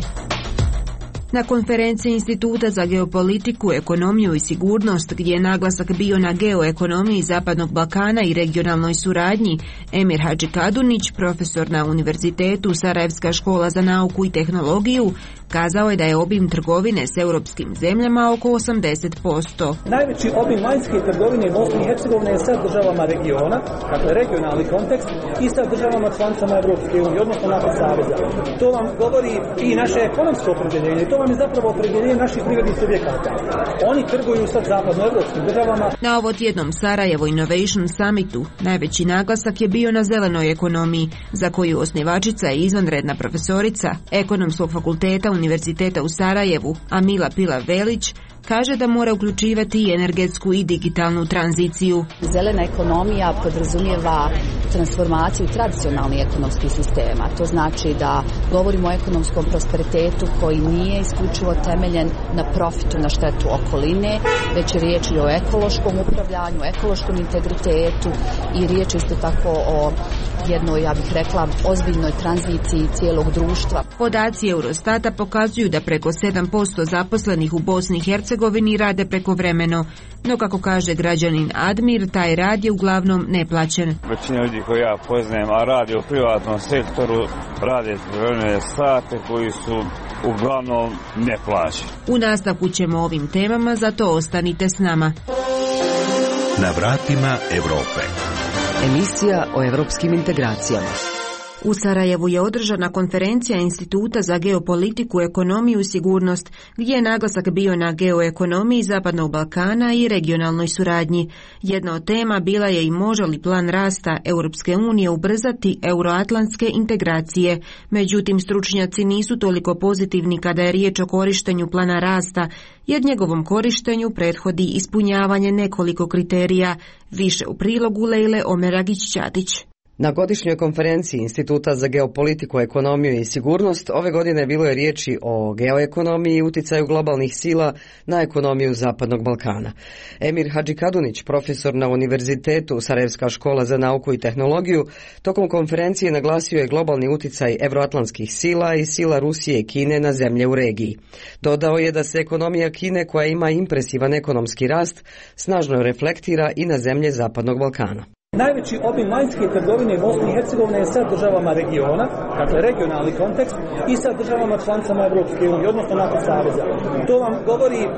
Na konferenciji Instituta za geopolitiku, ekonomiju i sigurnost, gdje je naglasak bio na geoekonomiji Zapadnog Balkana i regionalnoj suradnji, Emir Hadžikadunić, profesor na Univerzitetu Sarajevska škola za nauku i tehnologiju, kazao je da je obim trgovine s europskim zemljama oko osamdeset posto. Najveći obim vanjske trgovine Bosne i Hercegovine je sa državama regiona, dakle regionalni kontekst, i sa državama članicama Evropske unije, odnosno NATO saveza. To vam govori i naše ekonomsko opredjeljenje, to vam je zapravo opredjeljenje naših privrednih subjekata. Oni trguju sa zapadnoevropskim državama. Na ovotjednom Sarajevo Innovation Summitu najveći naglasak je bio na zelenoj ekonomiji, za koju osnivačica i izvanredna profesorica Ekonomskog fakulteta Univerziteta u Sarajevu, Amila Pila Velić, kaže da mora uključivati i energetsku i digitalnu tranziciju. Zelena ekonomija podrazumijeva transformaciju tradicionalnih ekonomskih sistema. To znači da govorimo o ekonomskom prosperitetu koji nije isključivo temeljen na profitu, na štetu okoline, već je riječ i o ekološkom upravljanju, ekološkom integritetu i riječ isto tako o jednoj, ja bih rekla, ozbiljnoj tranziciji cijelog društva. Podaci Eurostata pokazuju da preko sedam posto zaposlenih u Bosni i Hercegovini rade prekovremeno, no kako kaže građanin Admir, taj rad je uglavnom neplaćen. Većina ljudi koji ja poznajem, a radi u privatnom sektoru, rade prekovremene sate koji su uglavnom neplaćeni. U nastavku ćemo o ovim temama, zato ostanite s nama. Na vratima Evrope. Emisija o evropskim integracijama. U Sarajevu je održana konferencija Instituta za geopolitiku, ekonomiju i sigurnost, gdje je naglasak bio na geoekonomiji Zapadnog Balkana i regionalnoj suradnji. Jedna od tema bila je i može li plan rasta Europske unije ubrzati euroatlantske integracije. Međutim, stručnjaci nisu toliko pozitivni kada je riječ o korištenju plana rasta, jer njegovom korištenju prethodi ispunjavanje nekoliko kriterija. Više u prilogu Lejle Omeragić-Ćatić. Na godišnjoj konferenciji Instituta za geopolitiku, ekonomiju i sigurnost ove godine bilo je riječi o geoekonomiji i uticaju globalnih sila na ekonomiju Zapadnog Balkana. Emir Hadžikadunić, profesor na Univerzitetu Sarajevska škola za nauku i tehnologiju, tokom konferencije naglasio je globalni uticaj evroatlantskih sila i sila Rusije i Kine na zemlje u regiji. Dodao je da se ekonomija Kine, koja ima impresivan ekonomski rast, snažno reflektira i na zemlje Zapadnog Balkana. Najveći obim vanjske trgovine Bosne i Hercegovine je sa državama regiona, dakle regionalni kontekst, i sa državama članicama Evropske unije, odnosno NATO saveza. To vam govori uh,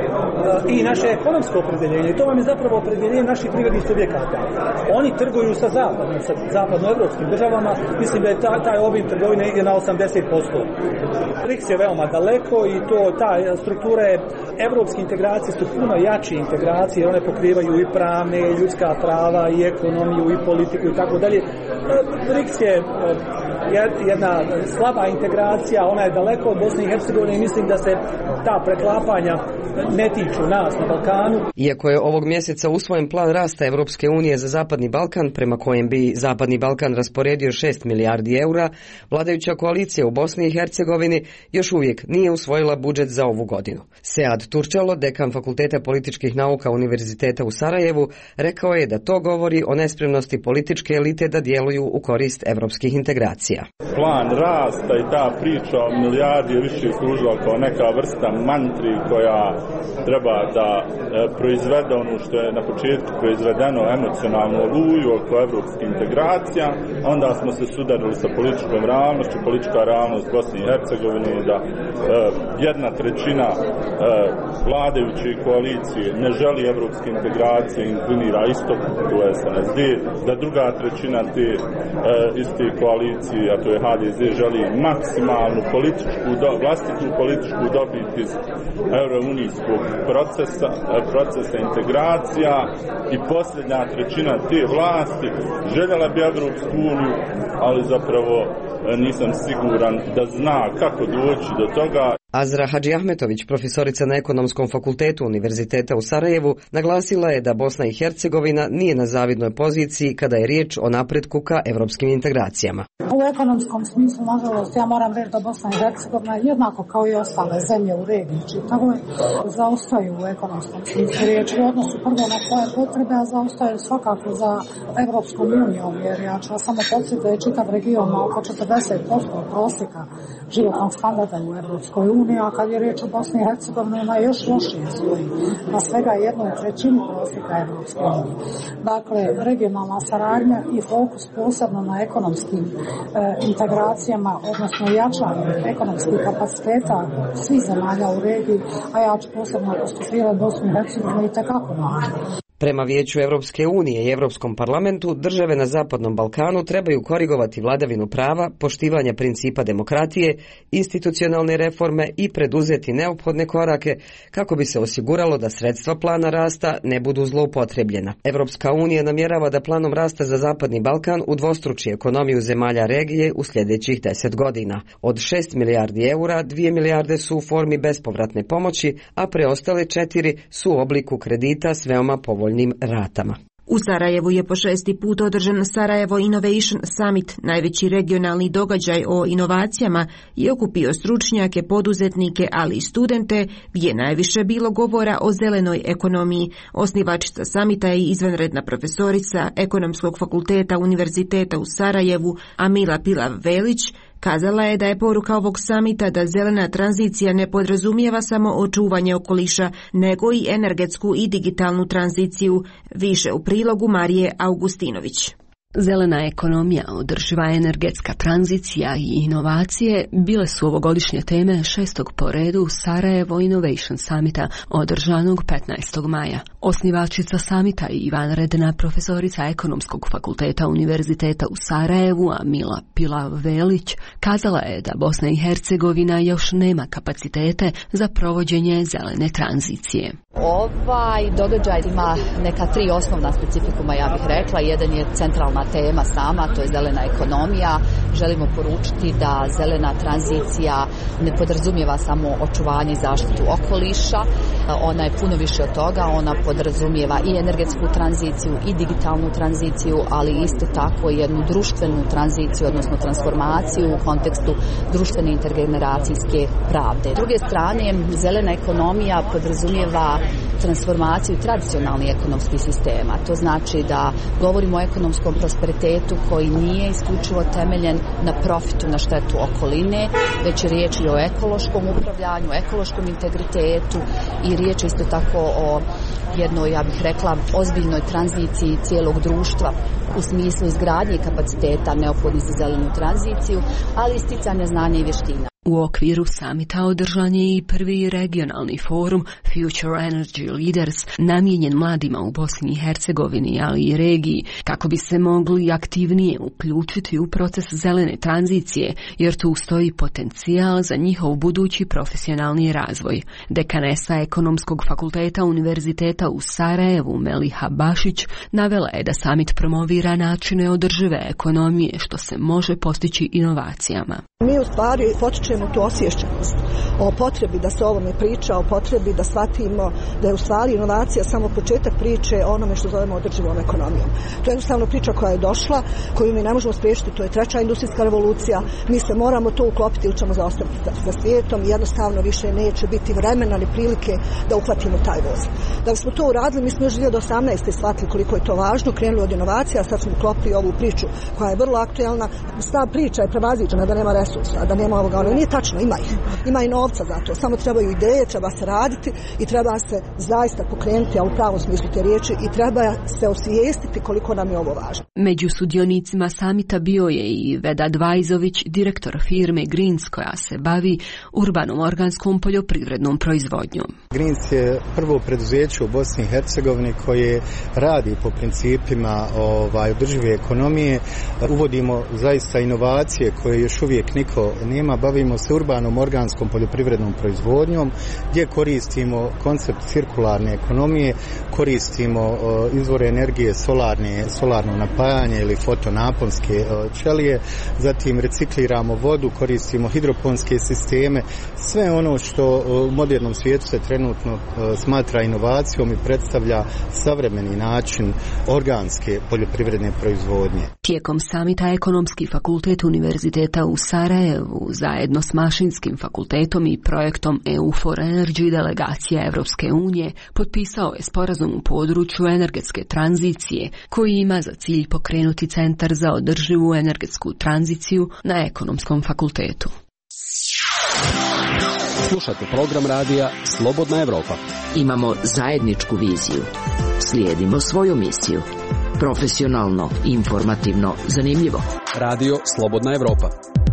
i naše ekonomsko opredjeljenje, to vam je zapravo opredjeljenje naših privrednih subjekata. Oni trguju sa zapadnim, sa zapadnoevropskim državama, mislim da je taj, taj obim trgovine ide na osamdeset posto. Riks je veoma daleko i to, ta struktura je, evropske integracije su puno jače integracije, one pokrivaju i pravne, i ljudska prava, i ekonomiju i politiku i tako dalje. Riks je jedna slaba integracija, ona je daleko od Bosne i Hercegovine i mislim da se ta preklapanja ne tiču nas na Balkanu. Iako je ovog mjeseca usvojen plan rasta Evropske unije za Zapadni Balkan, prema kojem bi Zapadni Balkan rasporedio šest milijardi eura, vladajuća koalicija u Bosni i Hercegovini još uvijek nije usvojila budžet za ovu godinu. Sead Turčalo, dekan Fakulteta političkih nauka Univerziteta u Sarajevu, rekao je da to govori o nespremnosti političke elite da djeluju u korist evropskih integracija. investicija. Plan rasta i ta priča o milijardi je više služila kao neka vrsta mantri koja treba da e, proizvede ono što je na početku proizvedeno emocionalnu oluju oko evropskih integracija. Onda smo se sudarili sa političkom realnošću, politička realnost Bosne i Hercegovine da e, jedna trećina e, vladajuće koalicije ne želi evropske integracije, inklinira istok, to je S N S D, da druga trećina te e, iste koalicije, a to je H D Z, želi maksimalnu političku, do, vlastitu političku dobit iz eurounijskog procesa, procesa integracija i posljednja trećina te vlasti željela bi Evropsku uniju, ali zapravo nisam siguran da zna kako doći do toga. Azra Hadžiahmetović, profesorica na Ekonomskom fakultetu Univerziteta u Sarajevu, naglasila je da Bosna i Hercegovina nije na zavidnoj poziciji kada je riječ o napretku ka evropskim integracijama. U ekonomskom smislu, nažalost, ja moram reći da Bosna i Hercegovina jednako kao i ostale zemlje u regiji čitavoj zaostaju u ekonomskom smislu riječi u odnosu prvo na svoje potrebe, a zaostaju svakako za Evropskom unijom, jer ja ću vas samo podsjetiti da je čitav region na oko četrdeset posto prosjeka životnog standarda u Evropskoj uniji, a kad je riječ o Bosni i Hercegovini, ona još lošije stoji na svega jednoj trećini prosjeka Evropske unije. Dakle, regionalna saradnja i fokus posebno na ekonomskim e, integracijama, odnosno jačanju ekonomskih kapaciteta svih zemalja u regiji, a ja ću posebno apostrofirati Bosnu i Hercegovinu i tekako važno. Prema Vijeću Evropske unije i Evropskom parlamentu, države na Zapadnom Balkanu trebaju korigovati vladavinu prava, poštivanje principa demokratije, institucionalne reforme i preduzeti neophodne korake kako bi se osiguralo da sredstva plana rasta ne budu zloupotrebljena. Evropska unija namjerava da planom rasta za Zapadni Balkan udvostruči ekonomiju zemalja regije u sljedećih deset godina. Od šest milijardi eura, dvije milijarde su u formi bespovratne pomoći, a preostale četiri su u obliku kredita s veoma povoljnim ratama. U Sarajevu je po šesti put održan Sarajevo Innovation Summit, najveći regionalni događaj o inovacijama i okupio stručnjake, poduzetnike, ali i studente, gdje je najviše bilo govora o zelenoj ekonomiji. Osnivačica samita je izvanredna profesorica Ekonomskog fakulteta Univerziteta u Sarajevu, Amila Pilav-Velić. Kazala je da je poruka ovog samita da zelena tranzicija ne podrazumijeva samo očuvanje okoliša, nego i energetsku i digitalnu tranziciju. Više u prilogu Marije Augustinović. Zelena ekonomija, održiva energetska tranzicija i inovacije bile su ovogodišnje teme šestog po redu Sarajevo Innovation Summita održanog petnaestog maja. Osnivačica samita i vanredna profesorica Ekonomskog fakulteta Univerziteta u Sarajevu, Amila Pilav-Velić, kazala je da Bosna i Hercegovina još nema kapacitete za provođenje zelene tranzicije. Ovaj događaj ima neka tri osnovna specifikuma, ja bih rekla. Jedan je centralna tema sama, to je zelena ekonomija. Želimo poručiti da zelena tranzicija ne podrazumijeva samo očuvanje i zaštitu okoliša. Ona je puno više od toga, ona podrazumijeva i energetsku tranziciju i digitalnu tranziciju, ali isto tako jednu društvenu tranziciju, odnosno transformaciju u kontekstu društvene intergeneracijske pravde. S druge strane, zelena ekonomija podrazumijeva transformaciju tradicionalnih ekonomskih sistema. To znači da govorimo o ekonomskom prosperitetu koji nije isključivo temeljen na profitu na štetu okoline, već je riječ i o ekološkom upravljanju, ekološkom integritetu i riječ isto tako o jednoj, ja bih rekla, ozbiljnoj tranziciji cijelog društva u smislu izgradnje kapaciteta neophodnih za zelenu tranziciju, ali i sticanja znanja i vještina. U okviru samita održan je i prvi regionalni forum Future Energy Leaders namijenjen mladima u Bosni i Hercegovini, ali i regiji, kako bi se mogli aktivnije uključiti u proces zelene tranzicije, jer tu stoji potencijal za njihov budući profesionalni razvoj. Dekanesa Ekonomskog fakulteta Univerziteta u Sarajevu, Meliha Bašić, navela je da samit promovira načine održive ekonomije, što se može postići inovacijama. Mi u stvari potičemo podižemo tu osviješćenost o potrebi da se o ovome priča, o potrebi da shvatimo da je u stvari inovacija samo početak priče o onome što zovemo održivom ekonomijom. To je jednostavno priča koja je došla, koju mi ne možemo spriječiti, to je treća industrijska revolucija, mi se moramo to uklopiti ili ćemo zaostati za svijetom i jednostavno više neće biti vremena ni prilike da uhvatimo taj voz. Da bismo to uradili, mi smo još dvije tisuće osamnaeste. shvatili koliko je to važno, krenuli od inovacija, a sad smo uklopili ovu priču koja je vrlo aktuelna. Ta priča je prevaziđena da nema resursa, da nema ovoga, ono nije tačno, ima ih. Ima i novca za to, samo trebaju ideje, treba se raditi i treba se zaista pokrenuti, a u pravom smislu te riječi, i treba se osvijestiti koliko nam je ovo važno. Među sudionicima samita bio je i Vedad Vajzović, direktor firme Greens koja se bavi urbanom organskom poljoprivrednom proizvodnjom. Greens je prvo preduzeće u Bosni i Hercegovini koje radi po principima ovaj, održive ekonomije. Uvodimo zaista inovacije koje još uvijek niko nema. Bavimo se urbanom organskom poljoprivrednom proizvodnjom gdje koristimo koncept cirkularne ekonomije, koristimo uh, izvore energije solarne, solarno napajanje ili fotonaponske uh, ćelije, zatim recikliramo vodu, koristimo hidroponske sisteme, sve ono što uh, u modernom svijetu se trenutno uh, smatra inovacijom i predstavlja savremeni način organske poljoprivredne proizvodnje. Tijekom samita Ekonomski fakultet Univerziteta u Sarajevu zajedno s Mašinskim fakultetom i projektom E U for Energy delegacija Evropske unije potpisao je sporazum u području energetske tranzicije koji ima za cilj pokrenuti Centar za održivu energetsku tranziciju na Ekonomskom fakultetu. Slušate program radija Slobodna Evropa. Imamo zajedničku viziju. Slijedimo svoju misiju. Profesionalno, informativno, zanimljivo. Radio Slobodna Evropa.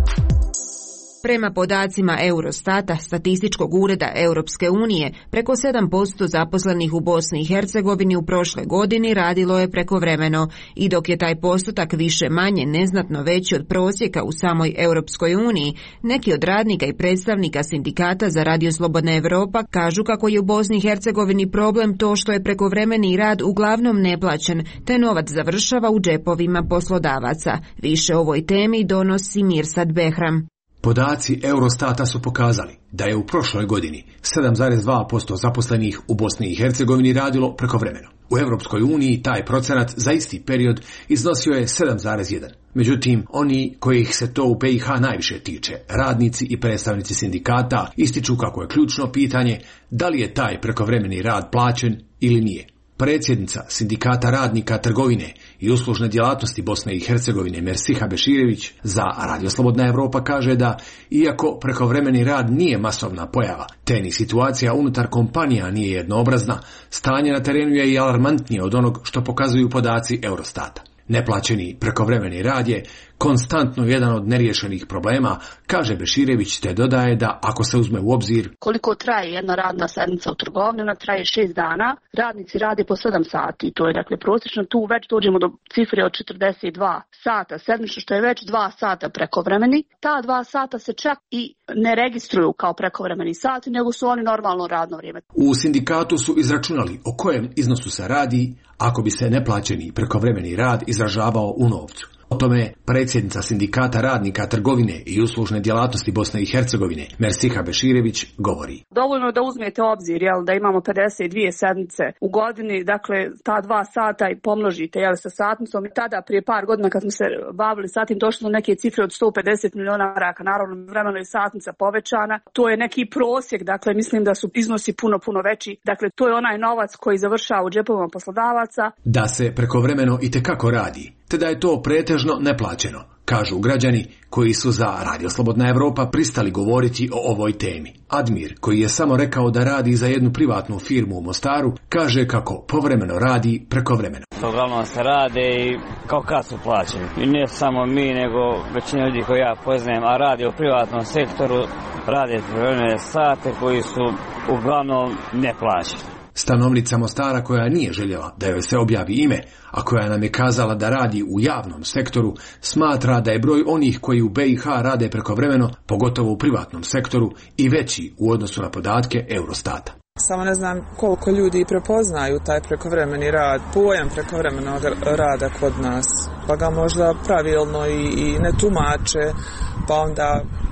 Prema podacima Eurostata, statističkog ureda Europske unije, preko sedam posto zaposlenih u Bosni i Hercegovini u prošle godini radilo je prekovremeno, i dok je taj postotak više manje neznatno veći od prosjeka u samoj Europskoj uniji, neki od radnika i predstavnika sindikata za Radio Slobodna Evropa kažu kako je u Bosni i Hercegovini problem to što je prekovremeni rad uglavnom neplaćen, te novac završava u džepovima poslodavaca. Više o ovoj temi donosi Mirsad Behram. Podaci Eurostata su pokazali da je u prošloj godini sedam zarez dva posto zaposlenih u Bosni i Hercegovini radilo prekovremeno. U Europskoj uniji taj procenat za isti period iznosio je sedam zarez jedan. Međutim, oni kojih se to u B i H najviše tiče, radnici i predstavnici sindikata, ističu kako je ključno pitanje da li je taj prekovremeni rad plaćen ili nije. Predsjednica Sindikata radnika trgovine i uslužne djelatnosti Bosne i Hercegovine Mersiha Beširević za Radio Slobodna Evropa kaže da, iako prekovremeni rad nije masovna pojava, te ni situacija unutar kompanija nije jednoobrazna, stanje na terenu je i alarmantnije od onog što pokazuju podaci Eurostata. Neplaćeni prekovremeni rad je konstantno jedan od neriješenih problema, kaže Beširević, te dodaje da ako se uzme u obzir koliko traje jedna radna sedmica u trgovini, ona traje šest dana, radnici rade po sedam sati, to je dakle prosječno, tu već dođemo do cifre od četrdeset dva sata sedmično, što je već dva sata prekovremeni. Ta dva sata se čak i ne registruju kao prekovremeni sati, nego su oni normalno radno vrijeme. U sindikatu su izračunali o kojem iznosu se radi ako bi se neplaćeni prekovremeni rad izražavao u novcu. O tome predsjednica Sindikata radnika trgovine i uslužne djelatnosti Bosne i Hercegovine Mersiha Beširević govori. Dovoljno da uzmete obzir, jel, da imamo pedeset dvije sedmice u godini, dakle ta dva sata i pomnožite, jel, sa satnicom, i tada prije par godina kad smo se bavili sa tim došlo do neke cifre od sto pedeset miliona maraka. Naravno, vremeno je satnica povećana, to je neki prosjek, dakle mislim da su iznosi puno, puno veći, dakle to je onaj novac koji završava u džepovima poslodavaca. Da se prekovremeno itekako radi, te da je to pretežno neplaćeno, kažu građani koji su za Radio Slobodna Evropa pristali govoriti o ovoj temi. Admir, koji je samo rekao da radi za jednu privatnu firmu u Mostaru, kaže kako povremeno radi prekovremeno. Uglavnom se rade i kao kad su plaćeni. I ne samo mi, nego većina ljudi koji ja poznajem, a radi u privatnom sektoru, rade prekovremene sate koji su uglavnom neplaćeni. Stanovnica Mostara, koja nije željela da joj se objavi ime, a koja nam je kazala da radi u javnom sektoru, smatra da je broj onih koji u B i H rade prekovremeno, pogotovo u privatnom sektoru, i veći u odnosu na podatke Eurostata. Samo ne znam koliko ljudi prepoznaju taj prekovremeni rad, pojam prekovremenog rada kod nas, pa ga možda pravilno i, i ne tumače, pa onda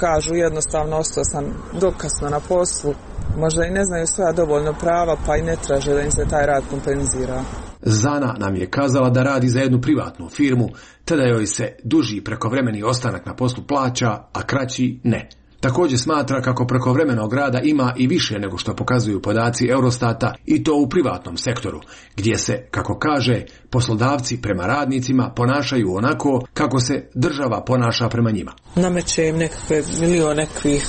kažu jednostavno ostao sam dokasno na poslu, možda i ne znaju svoja dovoljno prava pa i ne traže da im se taj rad kompenzira. Zana nam je kazala da radi za jednu privatnu firmu, te da joj se duži prekovremeni ostanak na poslu plaća, a kraći ne. Također smatra kako prekovremenog rada ima i više nego što pokazuju podaci Eurostata i to u privatnom sektoru, gdje se, kako kaže, poslodavci prema radnicima ponašaju onako kako se država ponaša prema njima. Nameće im nekakve milion nekakvih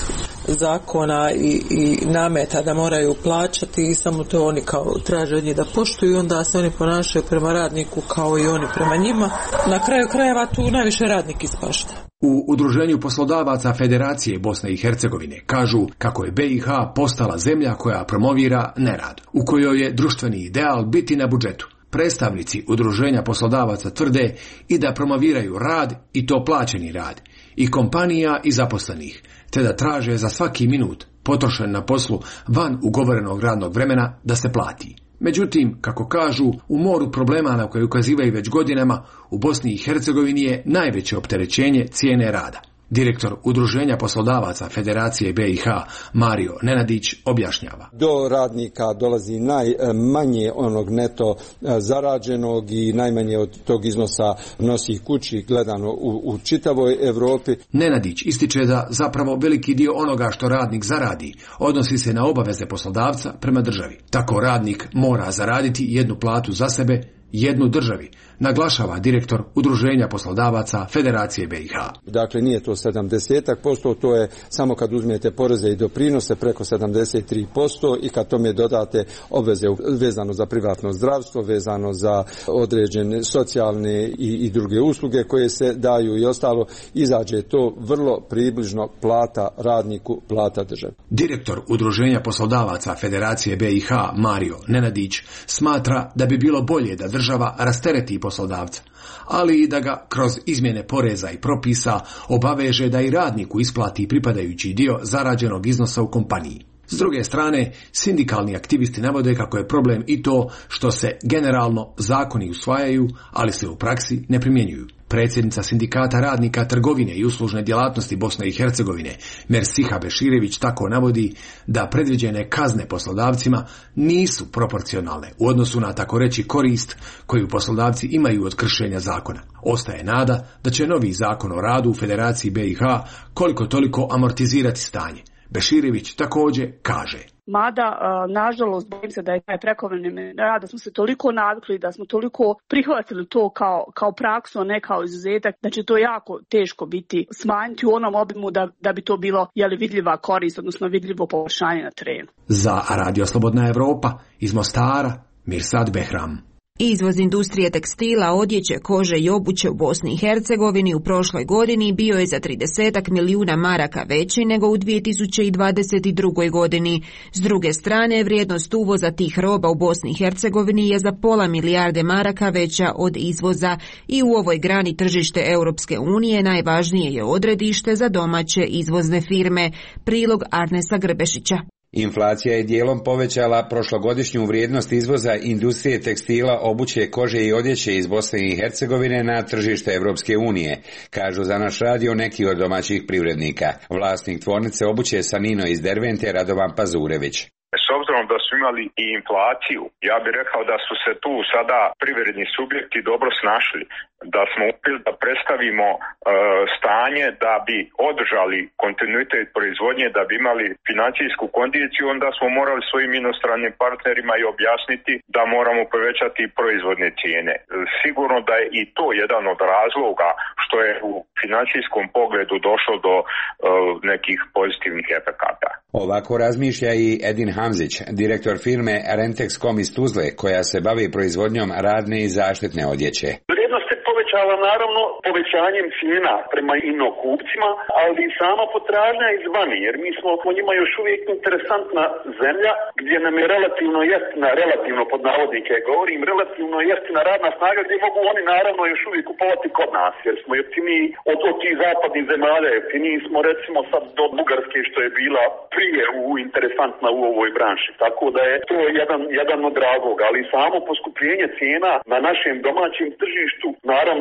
zakona i, i nameta da moraju plaćati i samo to oni kao traže od njih da poštuju i onda se oni ponašaju prema radniku kao i oni prema njima. Na kraju krajeva tu najviše radnik ispašta. U Udruženju poslodavaca Federacije Bosne i Hercegovine kažu kako je B i H postala zemlja koja promovira nerad, u kojoj je društveni ideal biti na budžetu. Predstavnici Udruženja poslodavaca tvrde i da promoviraju rad i to plaćeni rad, i kompanija i zaposlenih, te da traže za svaki minut potrošen na poslu van ugovorenog radnog vremena da se plati. Međutim, kako kažu, u moru problema na koje ukazivaju već godinama, u Bosni i Hercegovini je najveće opterećenje cijene rada. Direktor Udruženja poslodavaca Federacije B i H Mario Nenadić objašnjava. Do radnika dolazi najmanje onog neto zarađenog i najmanje od tog iznosa nosi kući gledano u, u čitavoj Europi. Nenadić ističe da zapravo veliki dio onoga što radnik zaradi odnosi se na obaveze poslodavca prema državi. Tako radnik mora zaraditi jednu platu za sebe, jednu državi, naglašava direktor Udruženja poslodavaca Federacije B i H. Dakle, nije to sedamdeset posto, to je samo kad uzmete poreze i doprinose preko sedamdeset tri posto i kad tome dodate obveze vezano za privatno zdravstvo, vezano za određene socijalne i, i druge usluge koje se daju i ostalo, izađe to vrlo približno plata radniku, plata državi. Direktor Udruženja poslodavaca Federacije B i H Mario Nenadić smatra da bi bilo bolje da država rastereti poslodavca, ali i da ga kroz izmjene poreza i propisa obaveže da i radniku isplati pripadajući dio zarađenog iznosa u kompaniji. S druge strane, sindikalni aktivisti navode kako je problem i to što se generalno zakoni usvajaju, ali se u praksi ne primjenjuju. Predsjednica Sindikata radnika trgovine i uslužne djelatnosti Bosne i Hercegovine, Mersiha Beširević, tako navodi da predviđene kazne poslodavcima nisu proporcionalne u odnosu na tako reći korist koju poslodavci imaju od kršenja zakona. Ostaje nada da će novi zakon o radu u Federaciji B i H koliko toliko amortizirati stanje. Beširević također kaže. Mada, nažalost, bojim se da je taj prekovremeni rad, da smo se toliko navikli, da smo toliko prihvatili to kao, kao praksu, a ne kao izuzetak, da će to jako teško biti smanjiti u onom obimu da, da bi to bilo jeli, vidljiva korist, odnosno vidljivo poboljšanje na terenu. Za Radio Slobodna Evropa iz Mostara, Mirsad Behram. Izvoz industrije tekstila, odjeće, kože i obuće u Bosni i Hercegovini u prošloj godini bio je za trideset milijuna maraka veći nego u dvije tisuće dvadeset druge. godini. S druge strane, vrijednost uvoza tih roba u Bosni i Hercegovini je za pola milijarde maraka veća od izvoza i u ovoj grani tržište Europske unije najvažnije je odredište za domaće izvozne firme. Prilog Arnesa Grbešića. Inflacija je dijelom povećala prošlogodišnju vrijednost izvoza industrije tekstila, obuće, kože i odjeće iz Bosne i Hercegovine na tržište Europske unije, kažu za naš radio neki od domaćih privrednika. Vlasnik tvornice obuće Sanino iz Dervente, Radovan Pazurević. S obzirom da su imali i inflaciju, ja bih rekao da su se tu sada privredni subjekti dobro snašli, da smo uspjeli da predstavimo e, stanje da bi održali kontinuitet proizvodnje, da bi imali financijsku kondiciju, onda smo morali svojim inostranim partnerima i objasniti da moramo povećati proizvodne cijene. Sigurno da je i to jedan od razloga što je u financijskom pogledu došlo do e, nekih pozitivnih efekata. Ovako razmišlja i Edin Hamzić, direktor firme Rentex.com iz Tuzle, koja se bavi proizvodnjom radne i zaštitne odjeće. Vrijednost se povećava naravno povećanjem cijena prema inokupcima, ali i sama potražnja izvani, jer mi smo po njima još uvijek interesantna zemlja gdje nam je relativno jeftina, relativno pod navodnike govorim, relativno jeftina radna snaga gdje mogu oni naravno još uvijek kupovati kod nas, jer smo jeftiniji od, od tih zapadnih zemalja, jeftiniji smo recimo sad do Bugarske što je bila prije u interesantna u ovoj branši, tako da je to jedan, jedan od razloga, ali samo poskupljenje cijena na našem domaćem tržištu naravno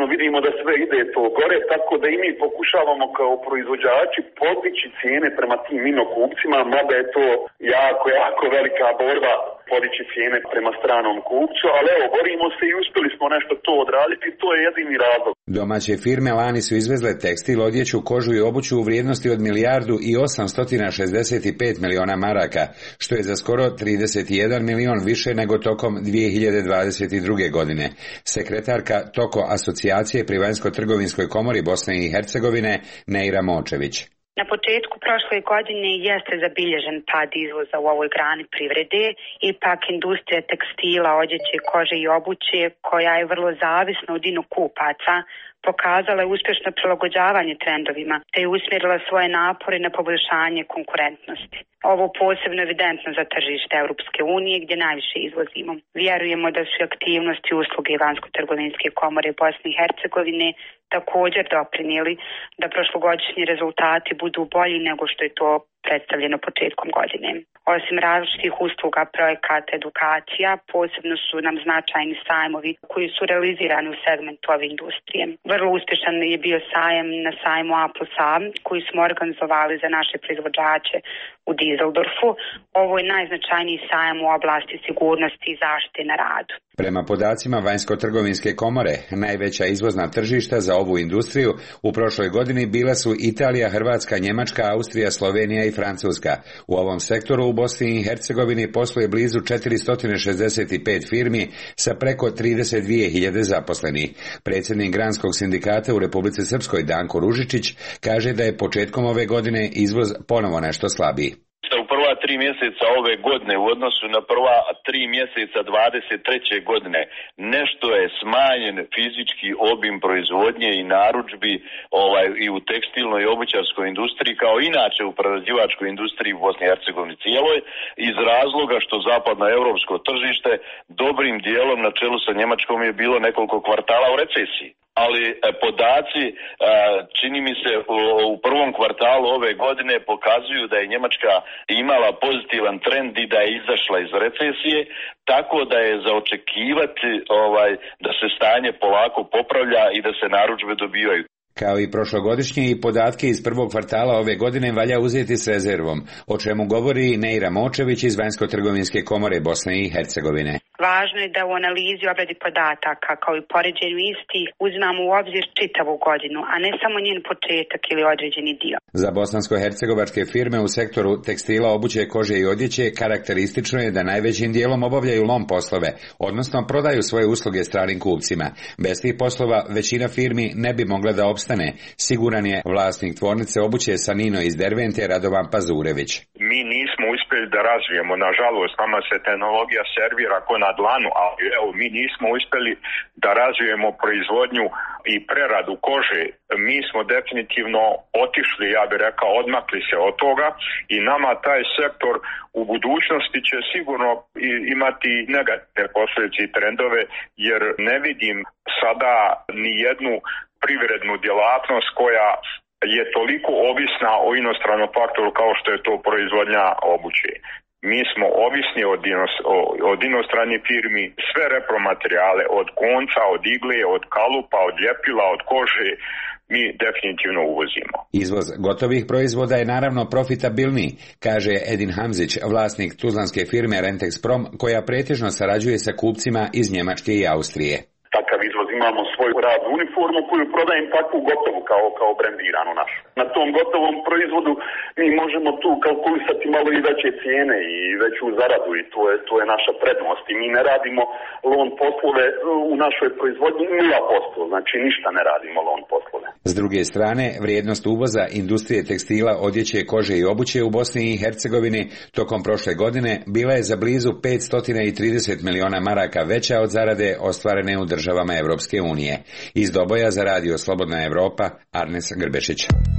jednostavno vidimo da sve ide to gore, tako da i mi pokušavamo kao proizvođači podići cijene prema tim inokupcima, mada je to jako, jako velika borba podići cijene prema stranom kupcu, ali evo, borimo se i uspjeli smo nešto to odraditi i to je jedini razlog. Domaće firme lani su izvezle tekstil, odjeću, kožu i obuću u vrijednosti od milijardu i osamsto šezdeset pet miliona maraka, što je za skoro trideset jedan milion više nego tokom dvije hiljade dvadeset druge. godine. Sekretarka Toko asocijacije pri Vanjsko-trgovinskoj komori Bosne i Hercegovine Neira Močević. Na početku prošle godine jeste zabilježen pad izvoza u ovoj grani privrede, ipak industrija tekstila, odjeće, kože i obuće, koja je vrlo zavisna od inokupaca, pokazala je uspješno prilagođavanje trendovima, te je usmjerila svoje napore na poboljšanje konkurentnosti. Ovo posebno evidentno za tržište Europske unije gdje najviše izvozimo. Vjerujemo da su aktivnosti usluge Vanjsko-trgovinske komore Bosne i Hercegovine također doprinijeli da prošlogodišnji rezultati budu bolji nego što je to predstavljeno početkom godine. Osim različitih usluga, projekata, edukacija, posebno su nam značajni sajmovi koji su realizirani u segmentu ove industrije. Vrlo uspješan je bio sajem na sajmu A plus A koji smo organizovali za naše proizvođače u Düsseldorfu. Ovo je najznačajniji sajem u oblasti sigurnosti i zaštite na radu. Prema podacima Vanjsko-trgovinske komore, najveća izvozna tržišta za ovu industriju u prošloj godini bila su Italija, Hrvatska, Njemačka, Austrija, Slovenija i Francuska. U ovom sektoru u Bosni i Hercegovini posluje blizu četiristo šezdeset pet firmi sa preko trideset dvije hiljade zaposlenih. Predsjednik Granskog sindikata u Republici Srpskoj Danko Ružičić kaže da je početkom ove godine izvoz ponovo nešto slabiji. U prva tri mjeseca ove godine u odnosu na prva tri mjeseca dvadeset treće godine nešto je smanjen fizički obim proizvodnje i narudžbi ovaj, i u tekstilnoj i obućarskoj industriji kao inače u prerađivačkoj industriji u Bosni i Hercegovini cijeloj iz razloga što zapadno europsko tržište dobrim dijelom na čelu sa Njemačkom je bilo nekoliko kvartala u recesiji. Ali podaci, čini mi se, u prvom kvartalu ove godine pokazuju da je Njemačka imala pozitivan trend i da je izašla iz recesije, tako da je za očekivati ovaj, da se stanje polako popravlja i da se narudžbe dobivaju. Kao i prošlogodišnje i podatke iz prvog kvartala ove godine valja uzeti s rezervom, o čemu govori Neira Močević iz Vanjsko-trgovinske komore Bosne i Hercegovine. Važno je da u analizi obradi podataka kao i poređenju istih uzimamo u obzir čitavu godinu, a ne samo njen početak ili određeni dio. Za bosansko-hercegovačke firme u sektoru tekstila, obuće, kože i odjeće karakteristično je da najvećim dijelom obavljaju lom poslove, odnosno prodaju svoje usluge stranim kupcima. Bez tih poslova većina firmi ne bi mogla da opstane, siguran je vlasnik tvornice obuće Sanino iz Dervente Radovan Pazurević. Mi nismo uspjeli da razvijemo, nažalost, nama se tehnologija servira ko na dlanu, ali evo, mi nismo uspjeli da razvijemo proizvodnju i preradu kože. Mi smo definitivno otišli, ja bih rekao, odmakli se od toga i nama taj sektor u budućnosti će sigurno imati negativne posljedice i trendove, jer ne vidim sada ni jednu privrednu djelatnost koja je toliko ovisna o inostranom faktoru kao što je to proizvodnja obuće. Mi smo ovisni od, inos, od inostranih firmi, sve repromaterijale, od konca, od igle, od kalupa, od ljepila, od kože, mi definitivno uvozimo. Izvoz gotovih proizvoda je naravno profitabilniji, kaže Edin Hamzić, vlasnik tuzlanske firme Rentex Prom, koja pretežno sarađuje sa kupcima iz Njemačke i Austrije. Takav izvoz imamo svoju radnu uniformu koju prodajem takvu gotovu kao, kao brendiranu našu. Na tom gotovom proizvodu mi možemo tu kalkulisati malo i veće cijene i veću zaradu i to je, to je naša prednost. I mi ne radimo lon poslove u našoj proizvodnji nula posto, znači ništa ne radimo lon poslove. S druge strane, vrijednost uvoza industrije tekstila, odjeće, kože i obuće u Bosni i Hercegovini tokom prošle godine bila je za blizu petsto trideset miliona maraka veća od zarade ostvarene u državama Evropske unije. Iz Doboja za radio Slobodna Evropa, Arnes Grbešić.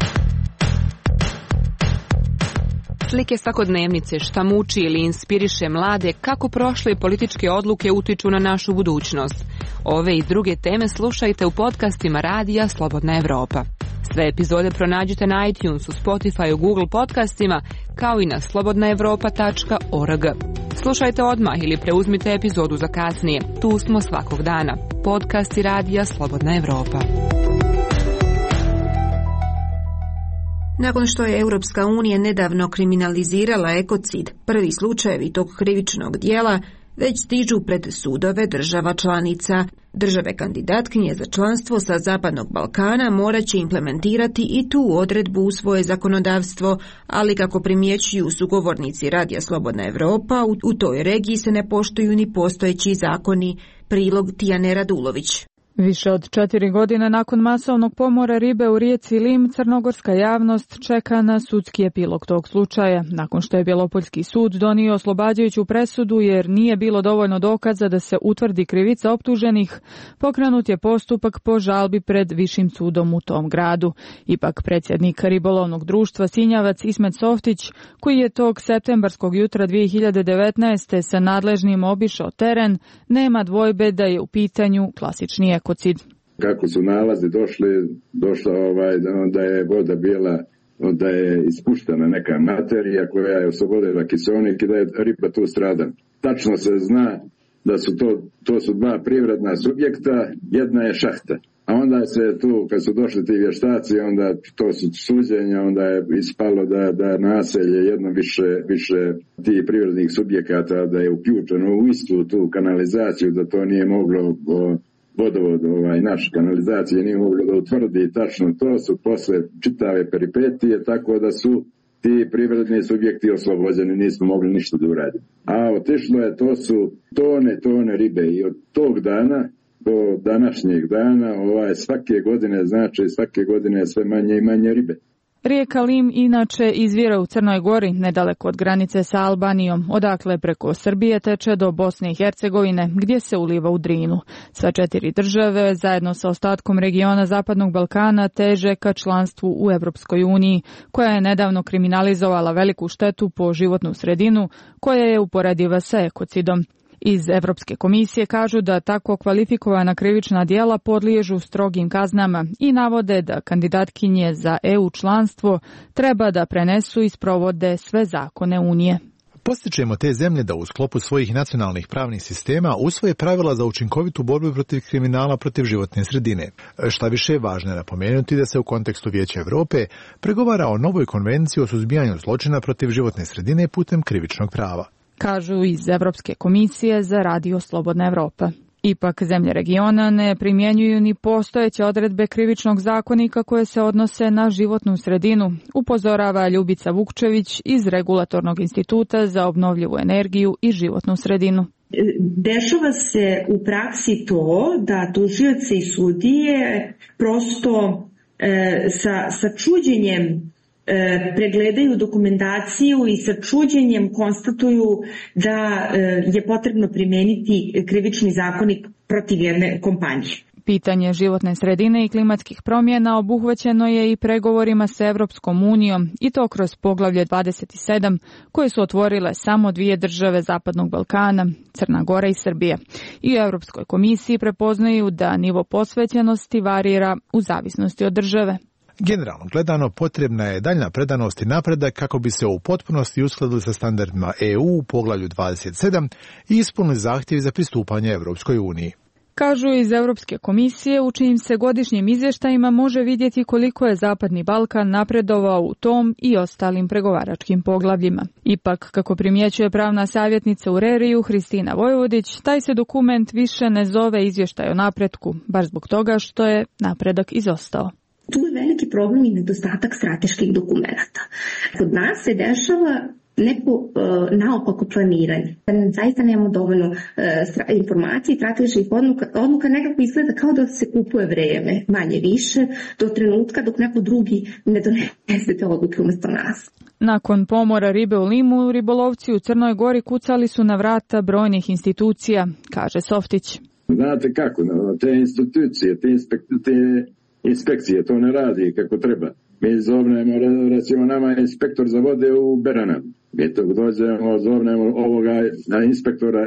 Slike svakodnevnice, šta muči ili inspiriše mlade, kako prošle političke odluke utiču na našu budućnost. Ove i druge teme slušajte u podcastima radija Slobodna Evropa. Sve epizode pronađite na iTunesu, Spotifyu, Google podcastima, kao i na slobodna evropa tačka org. Slušajte odmah ili preuzmite epizodu za kasnije. Tu smo svakog dana. Podcast i radija Slobodna Evropa. Nakon što je Europska unija nedavno kriminalizirala ekocid, prvi slučajevi tog krivičnog dijela već stižu pred sudove država članica. Države kandidatkinje za članstvo sa Zapadnog Balkana morat će implementirati i tu odredbu u svoje zakonodavstvo, ali kako primjećuju sugovornici radija Slobodna Evropa, u, u toj regiji se ne poštuju ni postojeći zakoni. Prilog Tijane Radulović. Više od četiri godine nakon masovnog pomora ribe u rijeci Lim, crnogorska javnost čeka na sudski epilog tog slučaja. Nakon što je Bjelopoljski sud donio oslobađajuću presudu jer nije bilo dovoljno dokaza da se utvrdi krivica optuženih, pokrenut je postupak po žalbi pred višim sudom u tom gradu. Ipak predsjednik ribolovnog društva Sinjavac Ismet Softić, koji je tog septembarskog jutra dvije hiljade devetnaeste sa nadležnim obišao teren, nema dvojbe da je u pitanju klasični ekocid. Kako su nalazi došli, došla ovaj, da je voda bila, da je ispuštena neka materija koja je oslobodila kiseonik i da je riba tu strada. Tačno se zna da su to, to su dva privredna subjekta, jedna je šahta. A onda se tu, kad su došli ti vještaci, onda to su suđenja, onda je ispalo da, da naselje jedno više, više tih privrednih subjekata, da je uključeno u istu tu kanalizaciju, da to nije moglo o, vodovod, ovaj, naš kanalizacije nije moglo da utvrdi tačno to, su posle čitave peripetije, tako da su ti privredni subjekti oslobođeni, nismo mogli ništa da uradimo. A otišlo je, to su tone, tone ribe i od tog dana do današnjeg dana, ovaj, svake godine, znači svake godine je sve manje i manje ribe. Rijeka Lim inače izvira u Crnoj Gori, nedaleko od granice sa Albanijom, odakle preko Srbije teče do Bosne i Hercegovine, gdje se uliva u Drinu. Sva četiri države, zajedno sa ostatkom regiona Zapadnog Balkana, teže ka članstvu u Europskoj uniji, koja je nedavno kriminalizovala veliku štetu po životnu sredinu, koja je uporediva sa ekocidom. Iz Evropske komisije kažu da tako kvalifikovana krivična djela podliježu strogim kaznama i navode da kandidatkinje za E U članstvo treba da prenesu i sprovode sve zakone Unije. Postičemo te zemlje da u sklopu svojih nacionalnih pravnih sistema usvoje pravila za učinkovitu borbu protiv kriminala protiv životne sredine. Šta više, važno je napomenuti da se u kontekstu Vijeća Europe pregovara o novoj konvenciji o suzbijanju zločina protiv životne sredine putem krivičnog prava. Kažu iz Evropske komisije za radio Slobodna Evropa. Ipak zemlje regiona ne primjenjuju ni postojeće odredbe krivičnog zakonika koje se odnose na životnu sredinu, upozorava Ljubica Vukčević iz Regulatornog instituta za obnovljivu energiju i životnu sredinu. Dešava se u praksi to da tužioci i sudije prosto e, sa, sa čuđenjem pregledaju dokumentaciju i sa čuđenjem konstatuju da je potrebno primijeniti krivični zakonik protiv jedne kompanije. Pitanje životne sredine i klimatskih promjena obuhvaćeno je i pregovorima sa Evropskom unijom i to kroz poglavlje dvadeset sedam koje su otvorile samo dvije države Zapadnog Balkana, Crna Gora i Srbija. I u Europskoj komisiji prepoznaju da nivo posvećenosti varira u zavisnosti od države. Generalno gledano, potrebna je daljna predanost i napredak kako bi se u potpunosti uskladili sa standardima E U u poglavlju dvadeset sedam i ispunili zahtjevi za pristupanje Evropskoj uniji. Kažu iz Europske komisije, u čijim se godišnjim izvještajima može vidjeti koliko je Zapadni Balkan napredovao u tom i ostalim pregovaračkim poglavljima. Ipak, kako primjećuje pravna savjetnica u Reriju Hristina Vojvodić, taj se dokument više ne zove izvještaj o napretku, baš zbog toga što je napredak izostao. Tu je veliki problem i nedostatak strateških dokumenata. Kod nas se dešava neko uh, naopako planiranje. Zaista nemamo dovoljno uh, informacije i strateških odluka, odluka nekako izgleda kao da se kupuje vreme, manje više, do trenutka dok neko drugi ne donese te odluke umjesto nas. Nakon pomora ribe u Limu, ribolovci u Crnoj Gori kucali su na vrata brojnih institucija, kaže Softić. Znate kako, te institucije, te inspekcije, inspekcije to ne radi kako treba. Mi zovnemo, recimo nama je inspektor za vode u Beranama. Mi to dođemo, zovnemo ovoga na inspektora,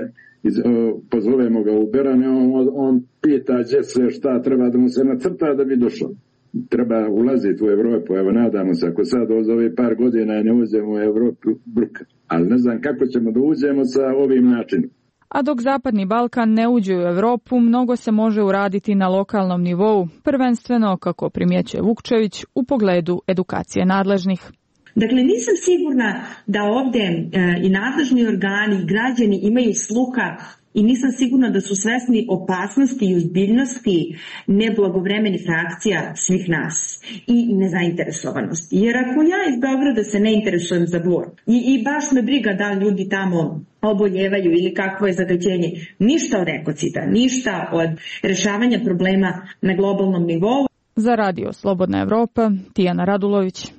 pozovemo ga u Berane, on, on pita gdje se šta treba da mu se nacrta da bi došao. treba ulaziti u Europu, evo nadamo se, ako sad od ove par godina ne uđemo u Europu, bruka. Ali ne znam kako ćemo da uđemo sa ovim načinom. A dok Zapadni Balkan ne uđe u Europu, mnogo se može uraditi na lokalnom nivou, prvenstveno, kako primjećuje Vukčević, u pogledu edukacije nadležnih. Dakle, nisam sigurna da ovdje e, i nadležni organi i građani imaju sluha i nisam sigurna da su svesni opasnosti i ozbiljnosti neblagovremenih reakcija svih nas i nezainteresovanosti. Jer ako ja iz Beograda se ne interesujem za Bor i, i baš me briga da li ljudi tamo oboljevaju ili kakvo je zagađenje, ništa od ekocida, ništa od rešavanja problema na globalnom nivou. Za Radio Slobodna Evropa, Tijana Radulović.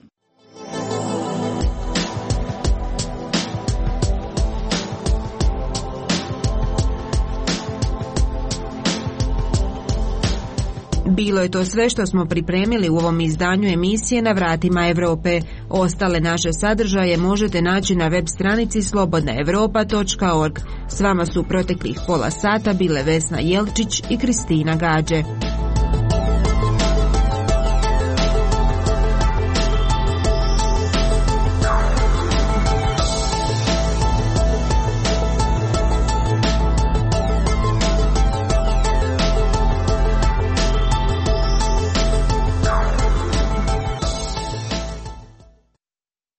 Bilo je to sve što smo pripremili u ovom izdanju emisije Na vratima Evrope. Ostale naše sadržaje možete naći na web stranici slobodna evropa točka org. S vama su proteklih pola sata bile Vesna Jelčić i Kristina Gađe.